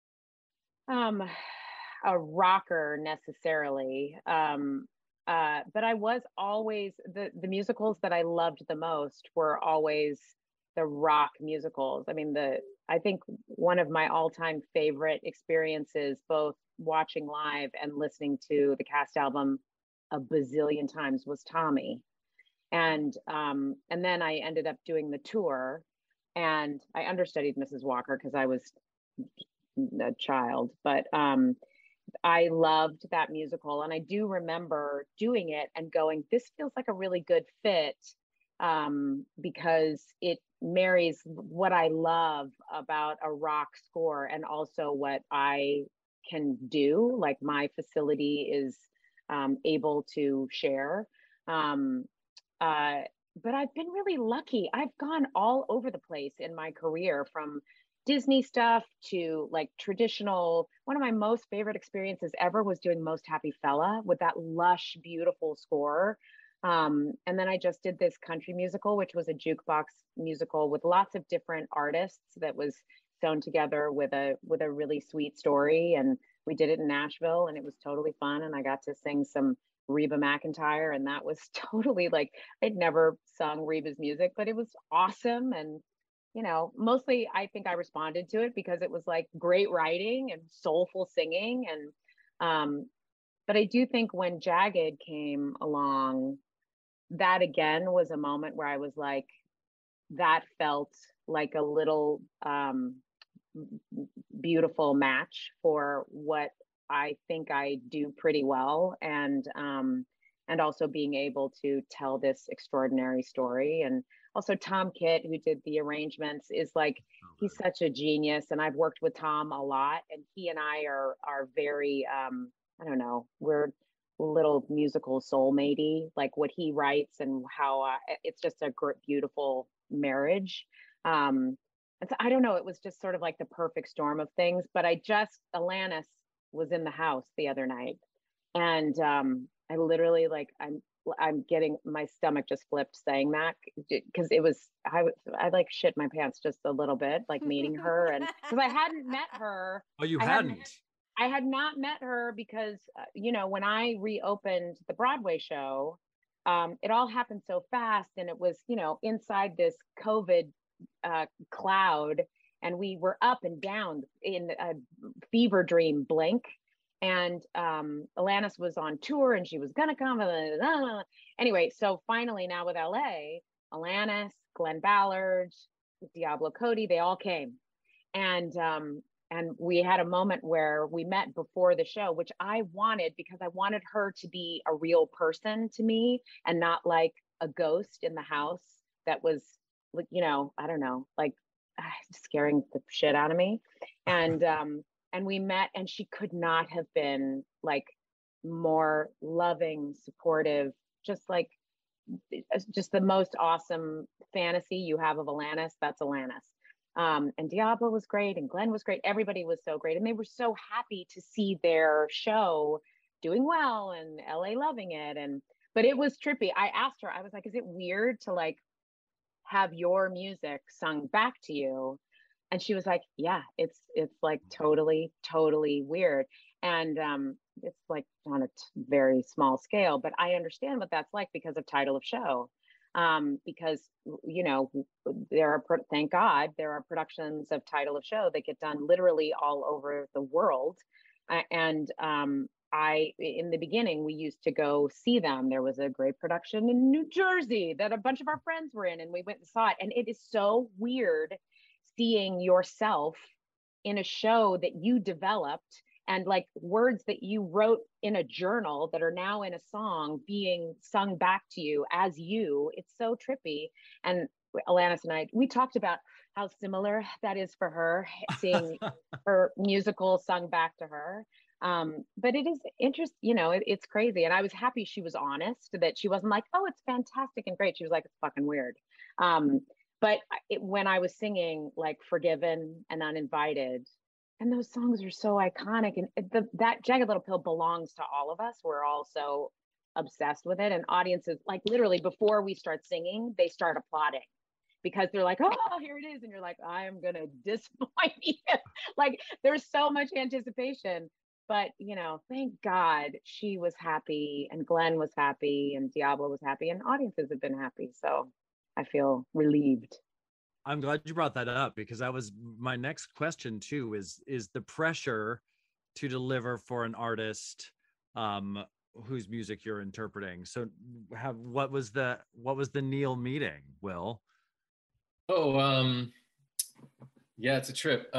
a rocker necessarily. But I was always, the musicals that I loved the most were always the rock musicals. I mean, I think one of my all-time favorite experiences, both watching live and listening to the cast album a bazillion times, was Tommy. And then I ended up doing the tour, and I understudied Mrs. Walker because I was a child, but I loved that musical. And I do remember doing it and going, this feels like a really good fit, because it marries what I love about a rock score and also what I can do, like my facility is able to share. But I've been really lucky. I've gone all over the place in my career, from Disney stuff to like traditional. One of my most favorite experiences ever was doing Most Happy Fella with that lush, beautiful score. And then I just did this country musical, which was a jukebox musical with lots of different artists that was sewn together with a really sweet story. And we did it in Nashville, and it was totally fun. And I got to sing some Reba McEntire, and that was totally like, I'd never sung Reba's music, but it was awesome. And mostly I think I responded to it because it was like great writing and soulful singing. And but I do think when Jagged came along, that again was a moment where I was like, that felt like a little beautiful match for what I think I do pretty well, and also being able to tell this extraordinary story. And also Tom Kitt, who did the arrangements, is like, he's such a genius. And I've worked with Tom a lot, and he and I are very, I don't know, we're a little musical soulmatey, like what he writes and how it's just a beautiful marriage. And so I don't know, it was just sort of like the perfect storm of things. But Alanis was in the house the other night, and I literally I'm getting, my stomach just flipped saying that, because I like shit my pants just a little bit, like meeting her, and because I hadn't met her. Oh, you hadn't? I had not met her because, when I reopened the Broadway show, it all happened so fast, and it was, inside this COVID cloud, and we were up and down in a fever dream blink. And Alanis was on tour, and she was gonna come. Anyway, so finally now with LA, Alanis, Glenn Ballard, Diablo Cody, they all came, and we had a moment where we met before the show, which I wanted because I wanted her to be a real person to me and not like a ghost in the house that was, I don't know, like scaring the shit out of me. And we met, and she could not have been like more loving, supportive, just the most awesome fantasy you have of Alanis. That's Alanis. And Diablo was great, and Glenn was great. Everybody was so great, and they were so happy to see their show doing well and LA loving it. But it was trippy. I asked her, I was like, is it weird to like have your music sung back to you? And she was like, yeah, it's like totally weird. And it's like on a very small scale, but I understand what that's like because of title of show. Because thank God there are productions of title of show that get done literally all over the world. In the beginning, we used to go see them. There was a great production in New Jersey that a bunch of our friends were in, and we went and saw it. And it is so weird seeing yourself in a show that you developed, and like words that you wrote in a journal that are now in a song being sung back to you as you. It's so trippy. And Alanis and we talked about how similar that is for her, seeing her musical sung back to her. But it is interesting, it's crazy. And I was happy she was honest, that she wasn't like, oh, it's fantastic and great. She was like, it's fucking weird. But when I was singing like Forgiven and Uninvited, and those songs are so iconic, and that Jagged Little Pill belongs to all of us. We're all so obsessed with it, and audiences, like literally before we start singing, they start applauding because they're like, oh, here it is. And you're like, I am going to disappoint you. Like there's so much anticipation, but thank God she was happy, and Glenn was happy, and Diablo was happy, and audiences have been happy. So I feel relieved. I'm glad you brought that up, because that was my next question too, is the pressure to deliver for an artist whose music you're interpreting. So what was the Neil meeting, Will? Oh, yeah, it's a trip.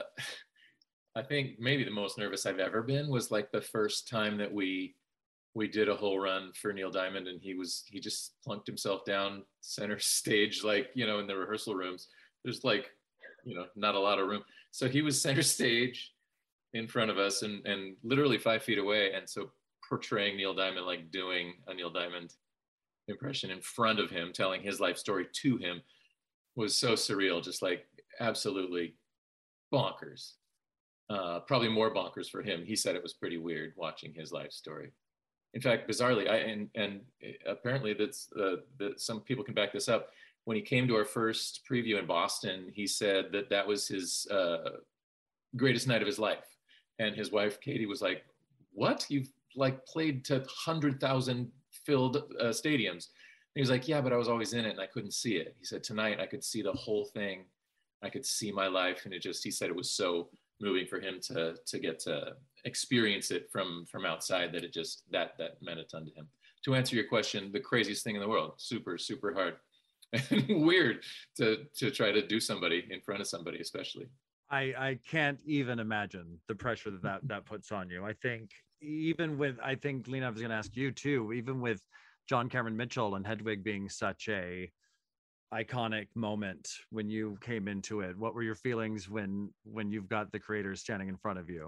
I think maybe the most nervous I've ever been was like the first time that we did a whole run for Neil Diamond, and he just plunked himself down center stage, like, in the rehearsal rooms. There's like, not a lot of room. So he was center stage in front of us and literally 5 feet away. And so portraying Neil Diamond, like doing a Neil Diamond impression in front of him, telling his life story to him, was so surreal, just like absolutely bonkers. Probably more bonkers for him. He said it was pretty weird watching his life story. In fact, bizarrely, and apparently that's that some people can back this up. When he came to our first preview in Boston, he said that was his greatest night of his life. And his wife, Katie, was like, what? You've like played to 100,000 filled stadiums. And he was like, yeah, but I was always in it and I couldn't see it. He said, tonight I could see the whole thing. I could see my life. And he said it was so moving for him to get to experience it from outside, that it just that meant a ton to him. To answer your question, the craziest thing in the world, super, super hard and weird to try to do somebody in front of somebody, especially. I can't even imagine the pressure that puts on you. I think Lena, I was going to ask you too, even with John Cameron Mitchell and Hedwig being such a iconic moment when you came into it, what were your feelings when you've got the creators standing in front of you?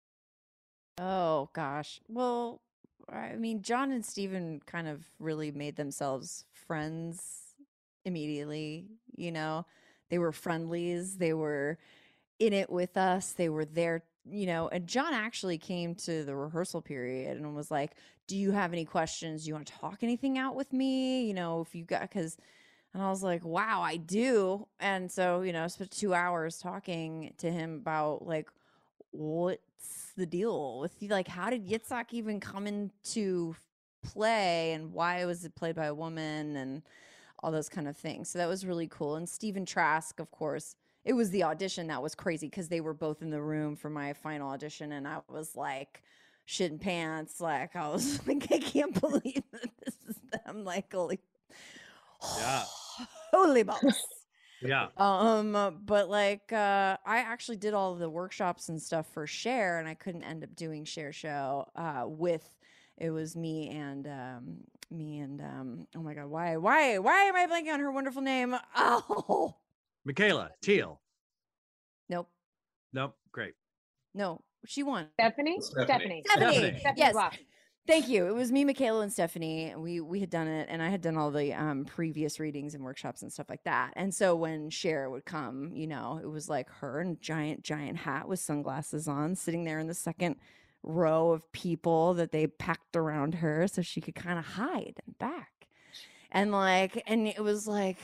Oh gosh. Well, I mean, John and Steven kind of really made themselves friends immediately. They were friendlies. They were in it with us. They were there, and John actually came to the rehearsal period and was like, do you have any questions? Do you want to talk anything out with me? If you got, and I was like, wow, I do. And so, I spent 2 hours talking to him about like what's the deal with you? Like, how did Yitzhak even come into play, and why was it played by a woman, and all those kind of things. So that was really cool. And Stephen Trask, of course, it was the audition that was crazy because they were both in the room for my final audition, and I was like shitting pants. Like, I was like, I can't believe that this is them. Like, holy, Yeah. holy balls. Yeah. But like, I actually did all of the workshops and stuff for Cher, and I couldn't end up doing Cher show it was me and oh my God, why am I blanking on her wonderful name? Oh, Michaela Teal. nope, Great. no, she won. Stephanie. Stephanie. Yes. Wow. Thank you. It was me, Michaela, and Stephanie. We had done it, and I had done all the previous readings and workshops and stuff like that. And so when Cher would come, you know, it was like her in a giant hat with sunglasses on, sitting there in the second row of people that they packed around her so she could kind of hide in back. And it was like,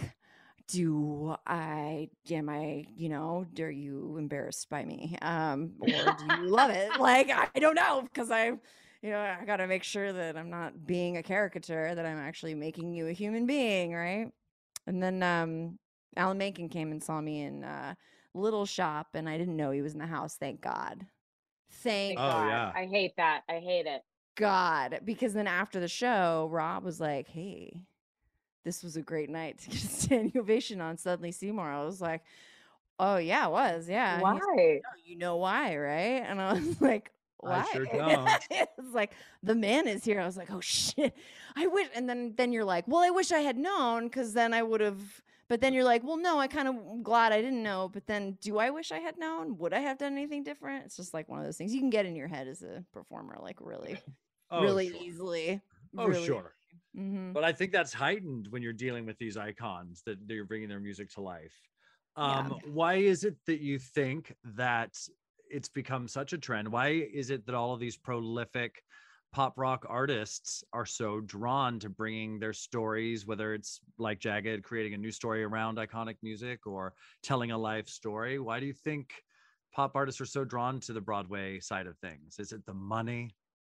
are you embarrassed by me? Or do you love it? Like, I don't know, because I got to make sure that I'm not being a caricature, that I'm actually making you a human being, right? And then Alan Menken came and saw me in Little Shop, and I didn't know he was in the house. Thank God. Thank God. Yeah. I hate that. I hate it. God. Because then after the show, Rob was like, hey, this was a great night to get a standing ovation on Suddenly Seymour. I was like, oh, yeah, it was. Yeah. Why? Like, oh, you know why, right? And I was like, why? I sure don't. It was like, the man is here. I was like, oh, shit. I wish. And then you're like, well, I wish I had known, because then I would have. But then you're like, well, no, I kind of glad I didn't know. But then, do I wish I had known? Would I have done anything different? It's just like one of those things you can get in your head as a performer, like really Sure. easily. Oh, really. sure. Mm-hmm. But I think that's heightened when you're dealing with these icons, that you're bringing their music to life. Why is it that you think that it's become such a trend? Why is it that all of these prolific pop rock artists are so drawn to bringing their stories, whether it's like Jagged, creating a new story around iconic music, or telling a life story? Why do you think pop artists are so drawn to the Broadway side of things? Is it the money?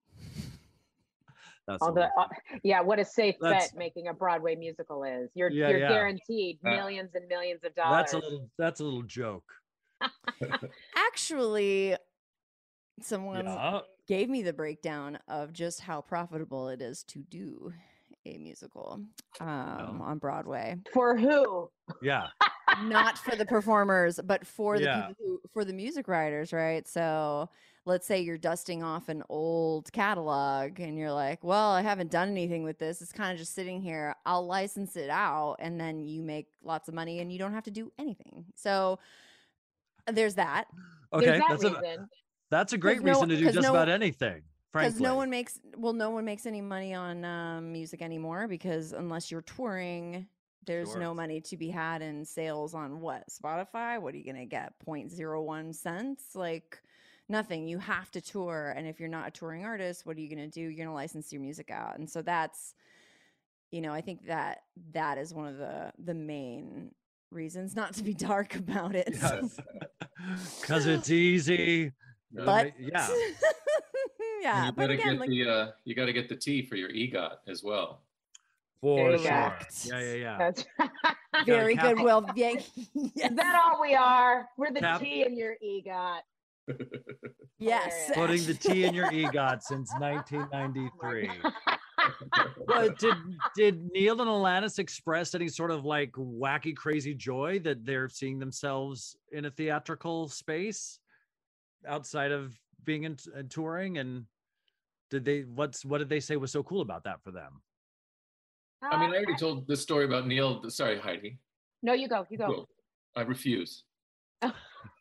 That's what a safe bet making a Broadway musical is. You're guaranteed millions and millions of dollars. That's a little joke. Actually, someone gave me the breakdown of just how profitable it is to do a musical on Broadway. For who? Yeah. Not for the performers, but for the people for the music writers, right? So let's say you're dusting off an old catalog and you're like, well, I haven't done anything with this. It's kind of just sitting here. I'll license it out, and then you make lots of money and you don't have to do anything. So there's that. Okay. That's a great reason to do just about anything. Because no one makes any money on music anymore, because unless you're touring, there's no money to be had in sales on Spotify. What are you going to get? 0.01 cents? Like nothing. You have to tour. And if you're not a touring artist, what are you going to do? You're going to license your music out. And so that's, I think that is one of the main reasons, not to be dark about it. Because it's easy. But yeah. Yeah. You gotta get you gotta get the T for your EGOT as well. For sure. Yeah. That's very good. Well, yes. Is that all we are? We're the T in your EGOT. Yes. Putting the T in your EGOT since 1993. Well, did Neil and Alanis express any sort of like wacky, crazy joy that they're seeing themselves in a theatrical space outside of being in touring? And what did they say was so cool about that for them? I mean, I already told the story about Neil. Sorry, Heidi. No, you go. Cool. I refuse. Okay,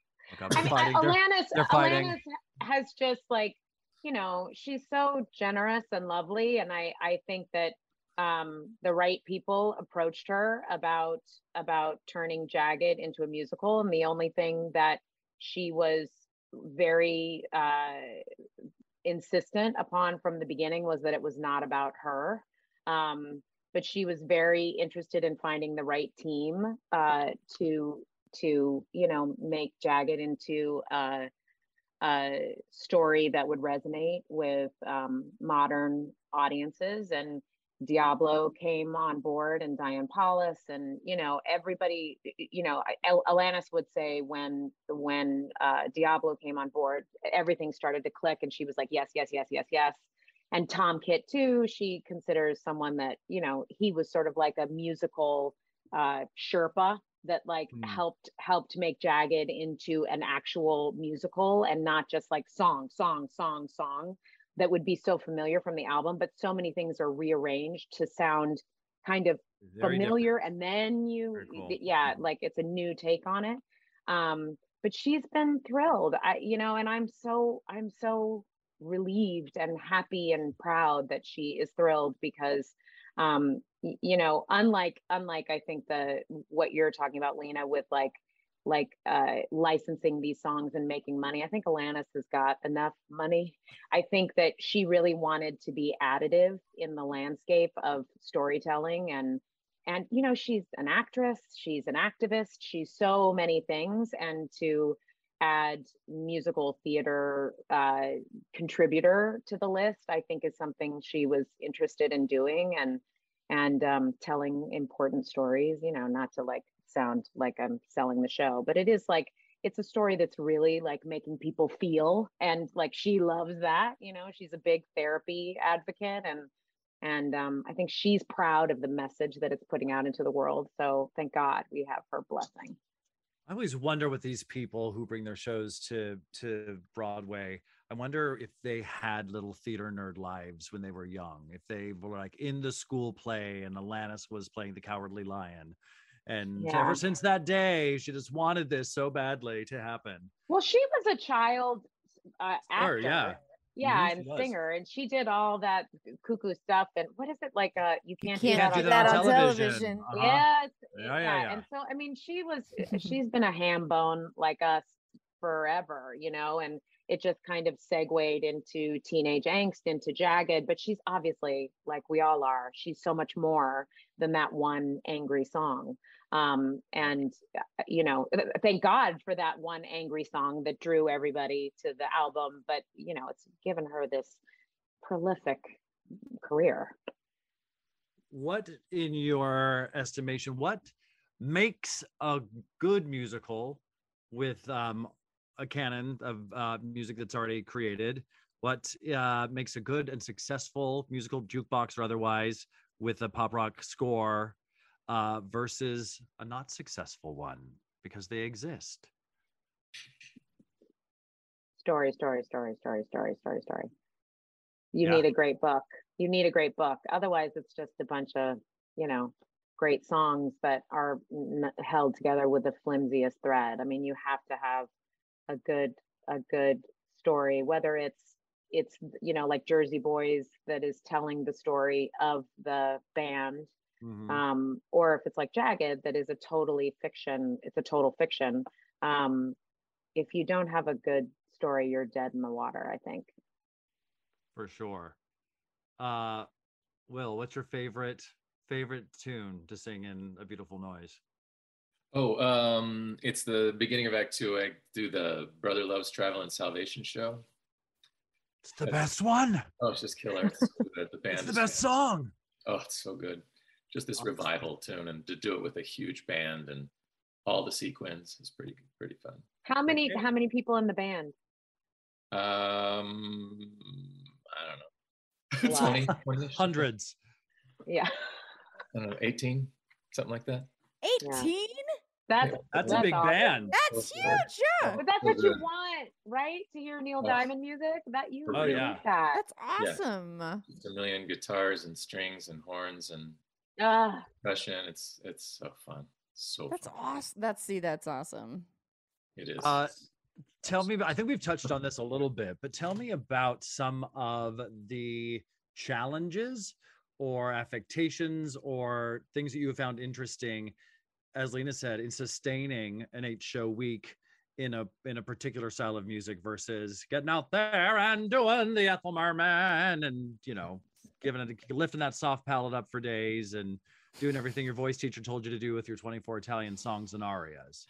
Alanis has just like, she's so generous and lovely. And I think that the right people approached her about turning Jagged into a musical. And the only thing that she was very insistent upon from the beginning was that it was not about her. But she was very interested in finding the right team to make Jagged into a story that would resonate with modern audiences. And Diablo came on board, and Diane Paulus, and everybody. Alanis would say when Diablo came on board, everything started to click, and she was like, yes, yes, yes, yes, yes. And Tom Kitt too. She considers someone that he was sort of like a musical Sherpa that helped make Jagged into an actual musical, and not just like song that would be so familiar from the album. But so many things are rearranged to sound kind of Very familiar, different. and then Cool. like it's a new take on it. But she's been thrilled, and I'm so relieved and happy and proud that she is thrilled, because unlike I think what you're talking about, Lena, with licensing these songs and making money, I think Alanis has got enough money. I think that she really wanted to be additive in the landscape of storytelling, and she's an actress, she's an activist, she's so many things, and to add musical theater contributor to the list, I think is something she was interested in doing, and telling important stories, not to sound like I'm selling the show, but it is it's a story that's really making people feel, and she loves that. She's a big therapy advocate, and I think she's proud of the message that it's putting out into the world. So thank God we have her blessing. I always wonder with these people who bring their shows to Broadway, I wonder if they had little theater nerd lives when they were young, if they were in the school play and Alanis was playing the Cowardly Lion. And ever since that day, she just wanted this so badly to happen. Well, she was a child actor. Yeah, and singer, and she did all that cuckoo stuff. And what is it you can't do that on television. Uh-huh. Yes. Yeah. And so, I mean, she's been a ham bone like us forever, and it just kind of segued into teenage angst, into Jagged. But she's obviously, like we all are, she's so much more than that one angry song. And thank God for that one angry song that drew everybody to the album, but it's given her this prolific career. What, in your estimation, what makes a good musical with a canon of music that's already created? What makes a good and successful musical, jukebox or otherwise, with a pop rock score versus a not successful one, because they exist? Story. You need a great book. Otherwise, it's just a bunch of, great songs that are held together with the flimsiest thread. I mean, you have to have a good story, whether it's like Jersey Boys, that is telling the story of the band. Mm-hmm. Or if it's like Jagged, that is a total fiction. If you don't have a good story, you're dead in the water, I think. For sure. Will, what's your favorite tune to sing in A Beautiful Noise? It's the beginning of Act 2. I do the Brother Loves Travel and Salvation show. It's the best one. Oh, it's just killer. It's so good. The band. It's the best song. Oh, it's so good. Just this revival tune, and to do it with a huge band and all the sequins is pretty fun. How many people in the band? I don't know. 20 hundreds. Yeah. I don't know, 18, something like that. 18? That's a big awesome. band. That's huge, yeah. But that's what you want, right? To hear Neil Diamond music, that you Oh, need that. That's awesome. Just a million guitars and strings and horns and percussion. It's so fun. That's awesome. That's awesome. It is. Tell me, I think we've touched on this a little bit, but tell me about some of the challenges or affectations or things that you have found interesting, as Lena said, in sustaining an 8-show week in a particular style of music versus getting out there and doing the Ethel Merman and, you know, lifting that soft palate up for days and doing everything your voice teacher told you to do with your 24 Italian songs and arias.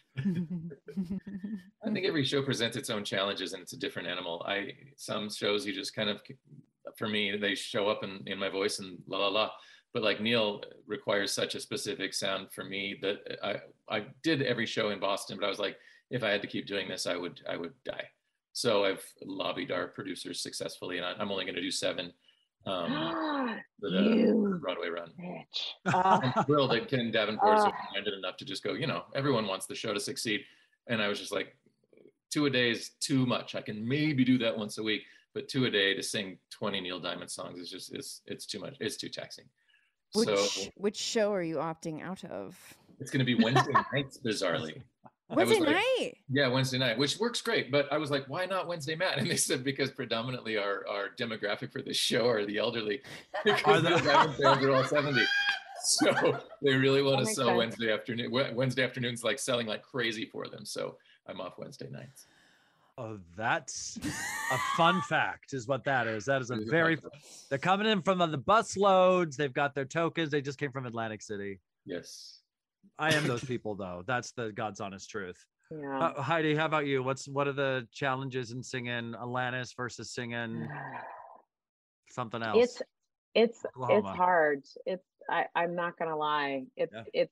I think every show presents its own challenges and it's a different animal. Some shows you just kind of, for me, they show up in my voice and la la la. But like Neil requires such a specific sound for me that I did every show in Boston, but I was like, if I had to keep doing this, I would die. So I've lobbied our producers successfully, and I'm only going to do 7 for the Broadway run. I'm thrilled that Ken Davenport was minded enough to just go, you know, everyone wants the show to succeed. And I was just like, 2 a day is too much. I can maybe do that once a week, but 2 a day to sing 20 Neil Diamond songs is just, it's too much. It's too taxing. Which show are you opting out of? It's going to be Wednesday nights, bizarrely. Wednesday night? Yeah, Wednesday night, which works great. But I was like, why not Wednesday Matt? And they said, because predominantly our demographic for this show are the elderly. Because they're all 70. So they really want to sell Wednesday afternoon. Wednesday afternoons like selling like crazy for them. So I'm off Wednesday nights. Oh, that's a fun fact is what that is. That is they're coming in from the bus loads. They've got their tokens. They just came from Atlantic City. Yes. I am those people though. That's the God's honest truth. Yeah. Heidi, how about you? What are the challenges in singing Alanis versus singing something else? It's hard. I'm not gonna lie. It's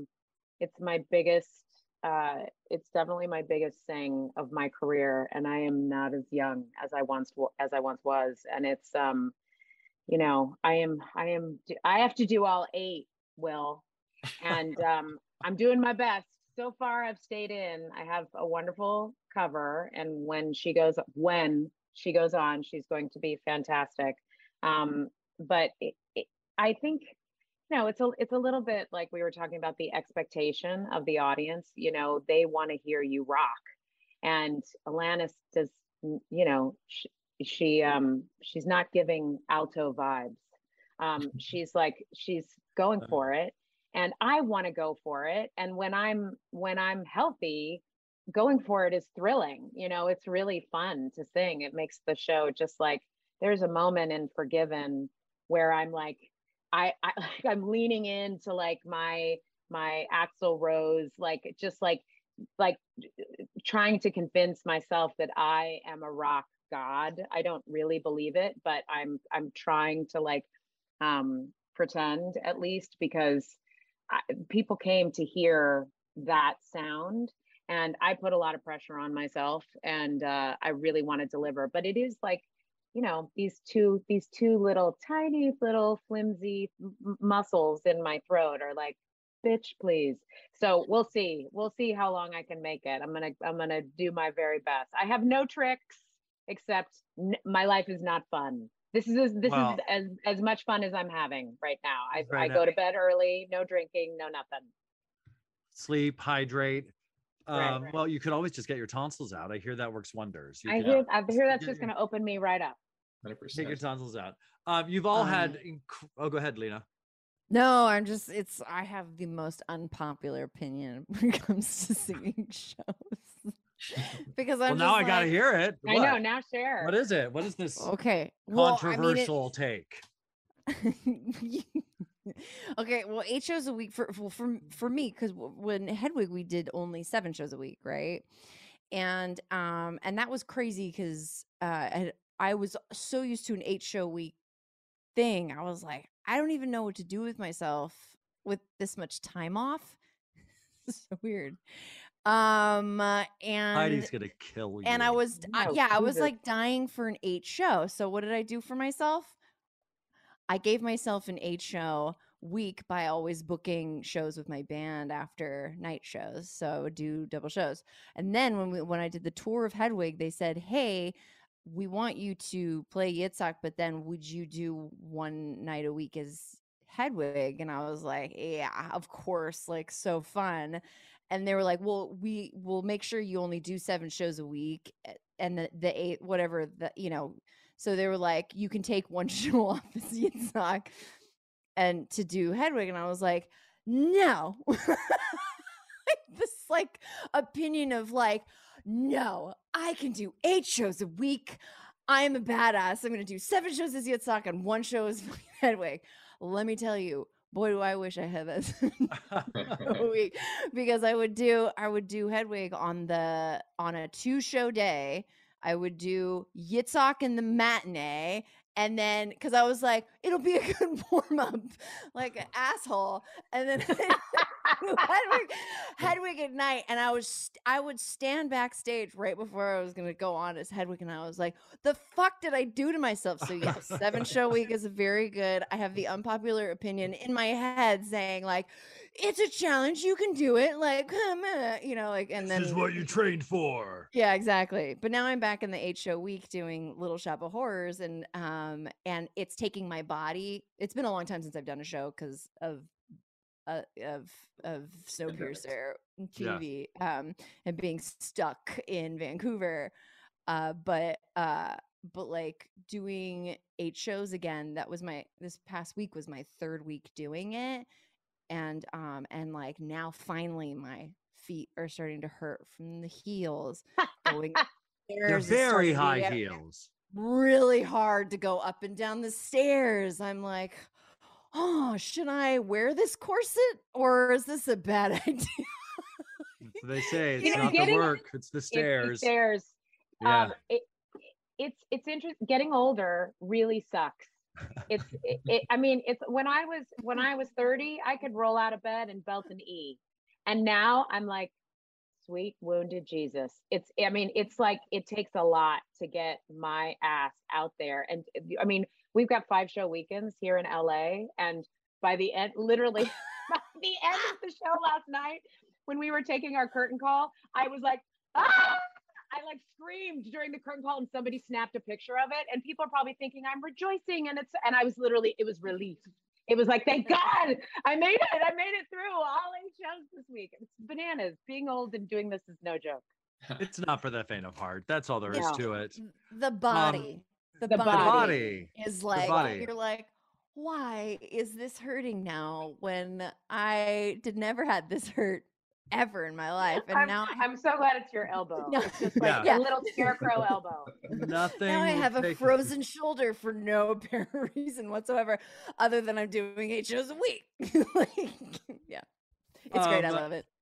my biggest it's definitely my biggest thing of my career, and I am not as young as I once was, and it's you know, I have to do all 8, Will, and I'm doing my best. So far I've stayed in. I have a wonderful cover, and when she goes on, she's going to be fantastic. But I think, you know, it's a little bit like we were talking about the expectation of the audience. You know, they want to hear you rock, and Alanis does. You know, she's not giving alto vibes. She's going for it, and I want to go for it. And when I'm healthy, going for it is thrilling. You know, it's really fun to sing. It makes the show just like, there's a moment in Forgiven where I'm like, I'm leaning into like my Axl Rose, like just like trying to convince myself that I am a rock god. I don't really believe it, but I'm trying to like pretend, at least, because people came to hear that sound, and I put a lot of pressure on myself, and I really want to deliver. But it is like, you know, these two little tiny little flimsy muscles in my throat are like, bitch, please. So we'll see how long I can make it. I'm gonna do my very best. I have no tricks, except my life is not fun. This is as much fun as I'm having right now. I go to bed early, no drinking, no nothing. Sleep, hydrate. Right. Well, you could always just get your tonsils out. I hear that works wonders. I hear that's just going to open me right up. 100%. Take your tonsils out. You've all had. Go ahead, Lena. No, I have the most unpopular opinion when it comes to singing shows. Because I'm now I gotta hear it. I know, now share. What is it? What is this? Okay. Controversial take. Okay, well, 8 shows a week for me, because when Hedwig we did only 7 shows a week, right? And that was crazy because I was so used to an 8-show week thing. I was like, I don't even know what to do with myself with this much time off. It's so weird. And Heidi's gonna kill you. And I was I was like dying for an 8 show. So what did I do for myself? I gave myself an 8 show week by always booking shows with my band after night shows. So I would do double shows. And then when I did the tour of Hedwig, they said, hey, we want you to play Yitzhak, but then would you do 1 night a week as Hedwig? And I was like, yeah, of course, like so fun. And they were like, well, we will make sure you only do 7 shows a week, and the 8, whatever, so they were like, you can take 1 show off as Yitzhak and to do Hedwig. And I was like, no. This like opinion of like, no, I can do 8 shows a week. I am a badass. I'm going to do 7 shows as Yitzhak and 1 show as Hedwig. Let me tell you, boy, do I wish I had this a week, because I would do Hedwig on a 2-show day. I would do Yitzhak in the matinee. And then, because I was like, it'll be a good warm up, like an asshole. And then Hedwig at night. And I would stand backstage right before I was going to go on as Hedwig. And I was like, the fuck did I do to myself? So yes, 7-show week is very good. I have the unpopular opinion in my head saying like, it's a challenge. You can do it. Like, you know, like, and then this is what you trained for. Yeah, exactly. But now I'm back in the 8-show week doing Little Shop of Horrors, and it's taking my body. It's been a long time since I've done a show because of Snowpiercer TV, and being stuck in Vancouver. But like doing 8 shows again, this past week was my 3rd week doing it. And like now finally my feet are starting to hurt from the heels. They're very high heels. Really hard to go up and down the stairs. I'm like, oh, should I wear this corset or is this a bad idea? They say it's not the work, it's the stairs. It's the stairs. Yeah. It's interesting. Getting older really sucks. I mean, it's when I was 30, I could roll out of bed and belt an E. And now I'm like, sweet wounded Jesus. It's like, it takes a lot to get my ass out there. And I mean, we've got 5-show weekends here in LA. And by the end, literally by the end of the show last night, when we were taking our curtain call, I was like, ah! I like screamed during the curtain call and somebody snapped a picture of it. And people are probably thinking I'm rejoicing. And I was literally, it was relief. It was like, thank God I made it. I made it through all 8 shows this week. It's bananas. Being old and doing this is no joke. It's not for the faint of heart. That's all there is to it. The body. The body is like, you're like, why is this hurting now when I never had this hurt ever in my life? And now I'm so glad it's your elbow. No. It's just like a little scarecrow elbow. Nothing. Now I have a frozen shoulder for no apparent reason whatsoever, other than I'm doing 8 shows a week. Yeah, it's great. I love it.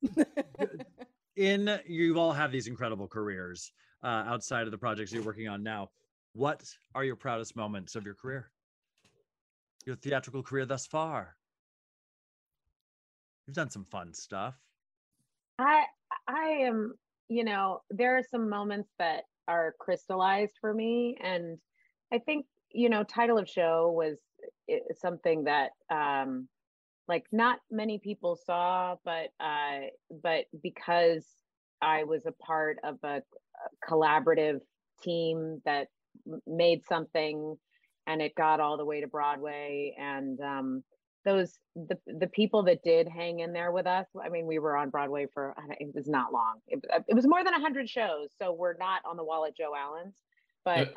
You all have these incredible careers outside of the projects you're working on now. What are your proudest moments of your career? Your theatrical career thus far? You've done some fun stuff. I am, there are some moments that are crystallized for me. And I think, title of show was something that like not many people saw, but because I was a part of a collaborative team that made something and it got all the way to Broadway. And the people that did hang in there with us, I mean, we were on Broadway for, it was not long. It was more than 100 shows. So we're not on the wall at Joe Allen's, but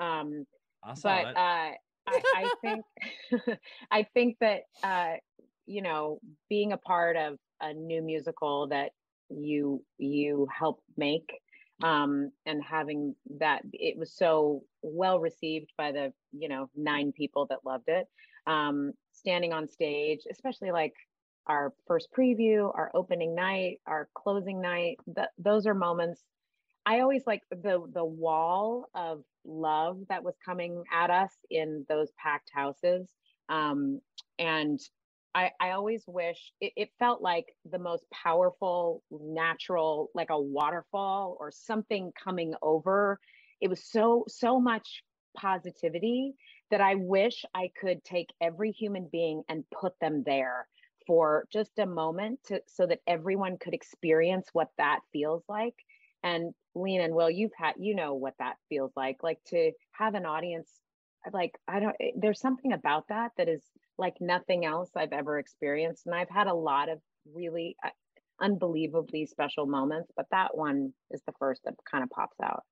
I think, I think that, being a part of a new musical that you helped make, and having that, it was so well received by the 9 people that loved it. Standing on stage, especially like our first preview, our opening night, our closing night, those are moments. I always like the wall of love that was coming at us in those packed houses. And I always wish it felt like the most powerful, natural, like a waterfall or something coming over. It was so much positivity that I wish I could take every human being and put them there for just a moment so that everyone could experience what that feels like. And Lena and Will, you know what that feels like to have an audience. Like, there's something about that is like nothing else I've ever experienced. And I've had a lot of really unbelievably special moments, but that one is the first that kind of pops out.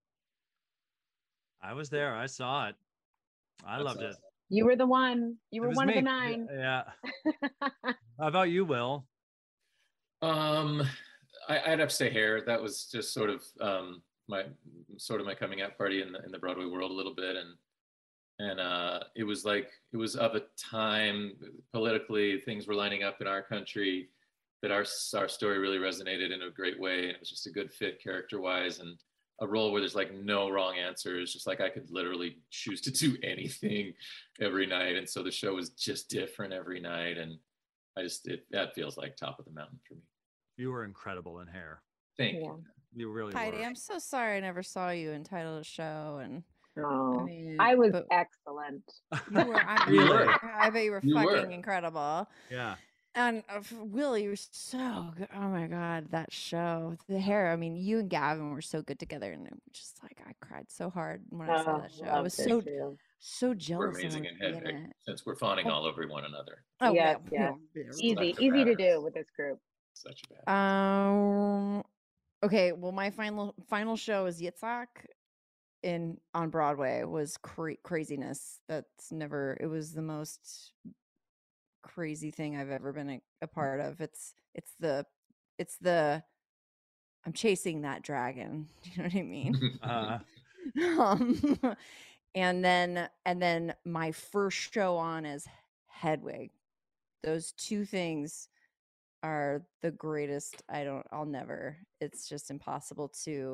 I was there. I saw it. I loved it. You were the one. You were one of the 9. Yeah. How about you, Will? I'd have to say Hair. That was just sort of my coming out party in the Broadway world a little bit, and it was of a time politically things were lining up in our country that our story really resonated in a great way, and it was just a good fit character wise, and a role where there's like no wrong answers, just like I could literally choose to do anything every night, and so the show was just different every night, and that feels like top of the mountain for me. You were incredible in Hair. Thank you. You really Heidi, were. I'm so sorry I never saw you entitled a show, and Oh, I was excellent. You were. I bet you were fucking incredible. Yeah. And Willie was so good. Oh my God, that show, the Hair. I mean, you and Gavin were so good together, and it was just like I cried so hard when I saw that show. I was so jealous. We're amazing in Hedwig, since we're fawning all over one another. Oh yes, yeah. Easy to do with this group. Such a bad. Okay. Well, my final show is Yitzhak on Broadway was craziness. It was the most crazy thing I've ever been a part of. It's the I'm chasing that dragon. Do you know what I mean? And then my first show on is Hedwig. Those two things are the greatest. I'll never. It's just impossible.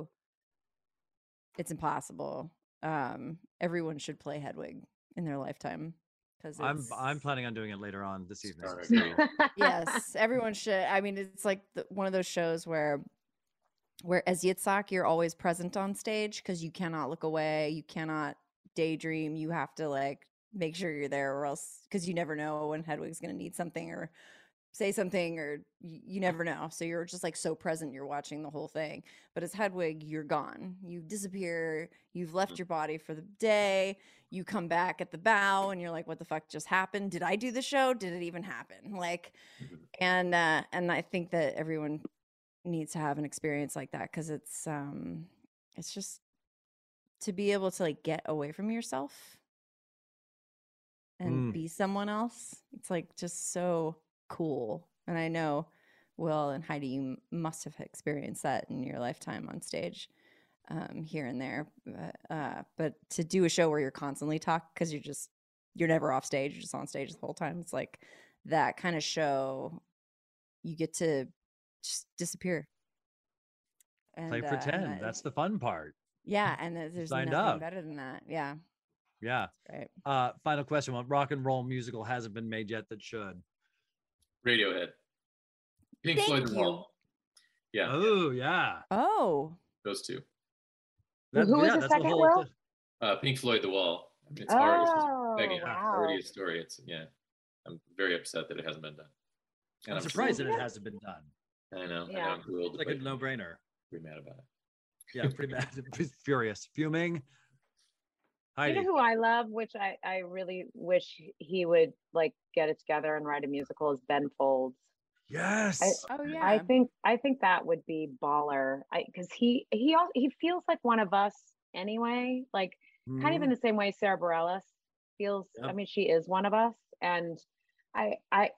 Everyone should play Hedwig in their lifetime. I'm planning on doing it later on this evening. Yes, everyone should. I mean, it's like one of those shows where as Yitzhak, you're always present on stage because you cannot look away, you cannot daydream. You have to like make sure you're there, or else because you never know when Hedwig's going to need something or say something, or you never know. So you're just like so present, you're watching the whole thing. But as Hedwig, you're gone. You disappear. You've left your body for the day. You come back at the bow and you're like, what the fuck just happened? Did I do the show? Did it even happen? Like, and I think that everyone needs to have an experience like that, because it's just to be able to like get away from yourself and be someone else. It's like just so cool. And I know Will and Heidi, you must have experienced that in your lifetime on stage, here and there. But to do a show where you're constantly talking, because you're never off stage, you're just on stage the whole time. It's like that kind of show, you get to just disappear. And, play pretend. That's the fun part. Yeah, and there's nothing better than that. Yeah. Yeah. Right. Final question. What rock and roll musical hasn't been made yet that should? Radiohead. Pink Floyd The Wall. Yeah. Oh, yeah. Oh. Those two. Who was the second, Will? Pink Floyd The Wall. I mean, it's already a story. I'm very upset that it hasn't been done. And I'm surprised that it hasn't been done. I know. Yeah. I know, I'm thrilled. It's like a no-brainer. Pretty mad about it. Yeah, pretty mad. Furious. Fuming. Heidi. You know who I love, which I really wish he would like get it together and write a musical, is Ben Folds. Yes. I think that would be baller. Because he feels like one of us anyway. Like kind of in the same way Sarah Bareilles feels. Yep. I mean, she is one of us, and I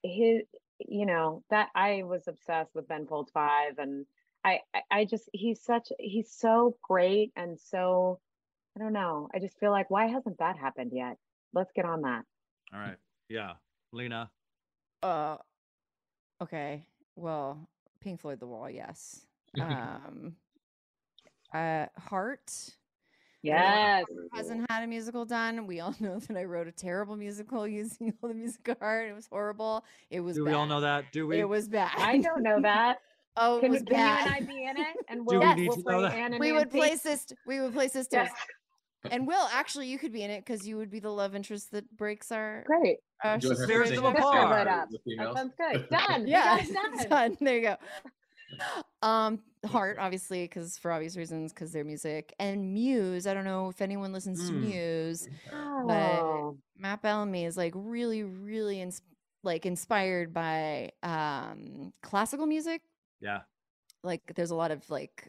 was obsessed with Ben Folds 5, and he's so great, and so I don't know. I just feel like, why hasn't that happened yet? Let's get on that. All right. Yeah. Lena. Okay. Well, Pink Floyd The Wall, yes. Heart. Yes. Hasn't had a musical done. We all know that I wrote a terrible musical using all the music of Heart. It was horrible. It was bad. We all know that? Do we? It was bad. I don't know that. Oh, it was bad. Can you and I be in it? And we'll play Anne and we would play sisters. Yes. And Will, actually, you could be in it because you would be the love interest that breaks our great. Spirits them apart. That sounds good. Done. Yeah, done. There you go. Heart, obviously, because for obvious reasons, because their music, and Muse. I don't know if anyone listens to Muse, but Matt Bellamy is like really, really inspired by classical music. Yeah, like there's a lot of like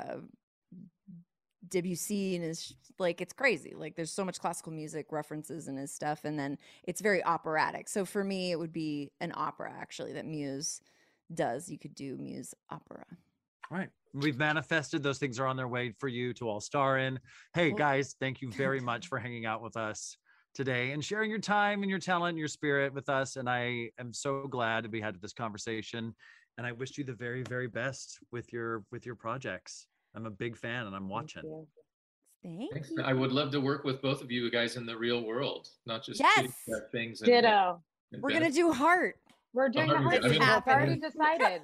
Debussy, and it's like it's crazy. Like there's so much classical music references in his stuff, and then it's very operatic. So for me, it would be an opera actually that Muse does. You could do Muse opera. All right. We've manifested. Those things are on their way for you to all star in. Hey, guys, thank you very much for hanging out with us today and sharing your time and your talent and your spirit with us. And I am so glad that we had this conversation. And I wish you the very, very best with your projects. I'm a big fan and I'm watching. Thank you. I would love to work with both of you guys in the real world, not just things. Ditto. We're going to do Heart. We're doing the Heart. It's already decided.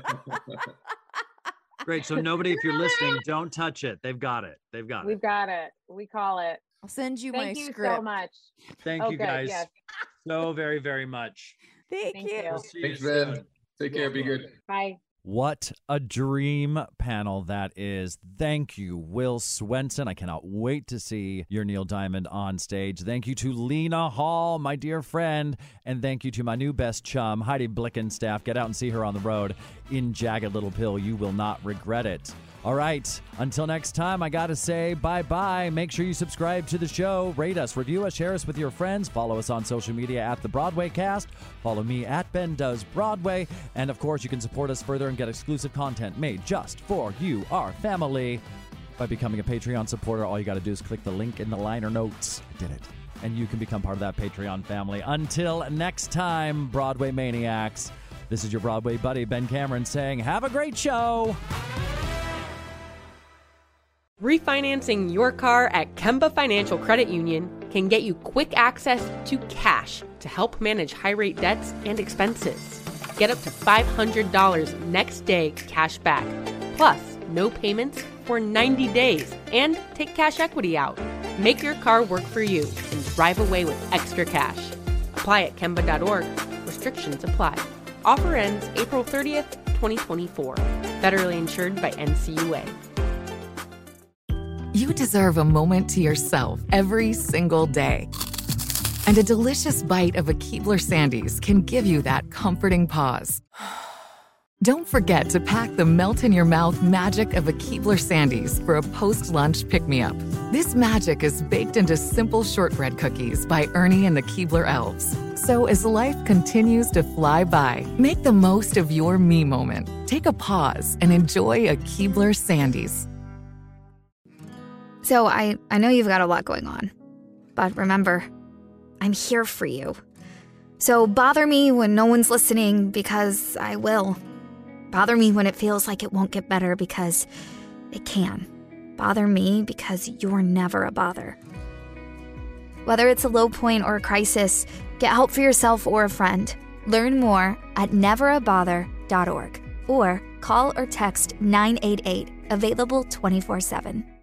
Great. So nobody, if you're listening, don't touch it. They've got it. We've got it. We call it. I'll send you my script. Thank you so much. Thank you guys so very, very much. Thank you. Thanks, Ben. Take care. Be good. Bye. What a dream panel that is. Thank you, Will Swenson. I cannot wait to see your Neil Diamond on stage. Thank you to Lena Hall, my dear friend. And thank you to my new best chum, Heidi Blickenstaff. Get out and see her on the road in Jagged Little Pill. You will not regret it. All right, until next time, I got to say bye-bye. Make sure you subscribe to the show, rate us, review us, share us with your friends, follow us on social media at The Broadway Cast, follow me at Ben Does Broadway, and of course, you can support us further and get exclusive content made just for you, our family, by becoming a Patreon supporter. All you got to do is click the link in the liner notes. I did it. And you can become part of that Patreon family. Until next time, Broadway Maniacs, this is your Broadway buddy, Ben Cameron, saying have a great show. Refinancing your car at Kemba Financial Credit Union can get you quick access to cash to help manage high-rate debts and expenses. Get up to $500 next day cash back, plus no payments for 90 days, and take cash equity out. Make your car work for you and drive away with extra cash. Apply at Kemba.org. Restrictions apply. Offer ends April 30th, 2024. Federally insured by NCUA. You deserve a moment to yourself every single day. And a delicious bite of a Keebler Sandies can give you that comforting pause. Don't forget to pack the melt-in-your-mouth magic of a Keebler Sandies for a post-lunch pick-me-up. This magic is baked into simple shortbread cookies by Ernie and the Keebler Elves. So as life continues to fly by, make the most of your me moment. Take a pause and enjoy a Keebler Sandies. So I know you've got a lot going on, but remember, I'm here for you. So bother me when no one's listening, because I will. Bother me when it feels like it won't get better, because it can. Bother me because you're never a bother. Whether it's a low point or a crisis, get help for yourself or a friend. Learn more at neverabother.org or call or text 988, available 24/7.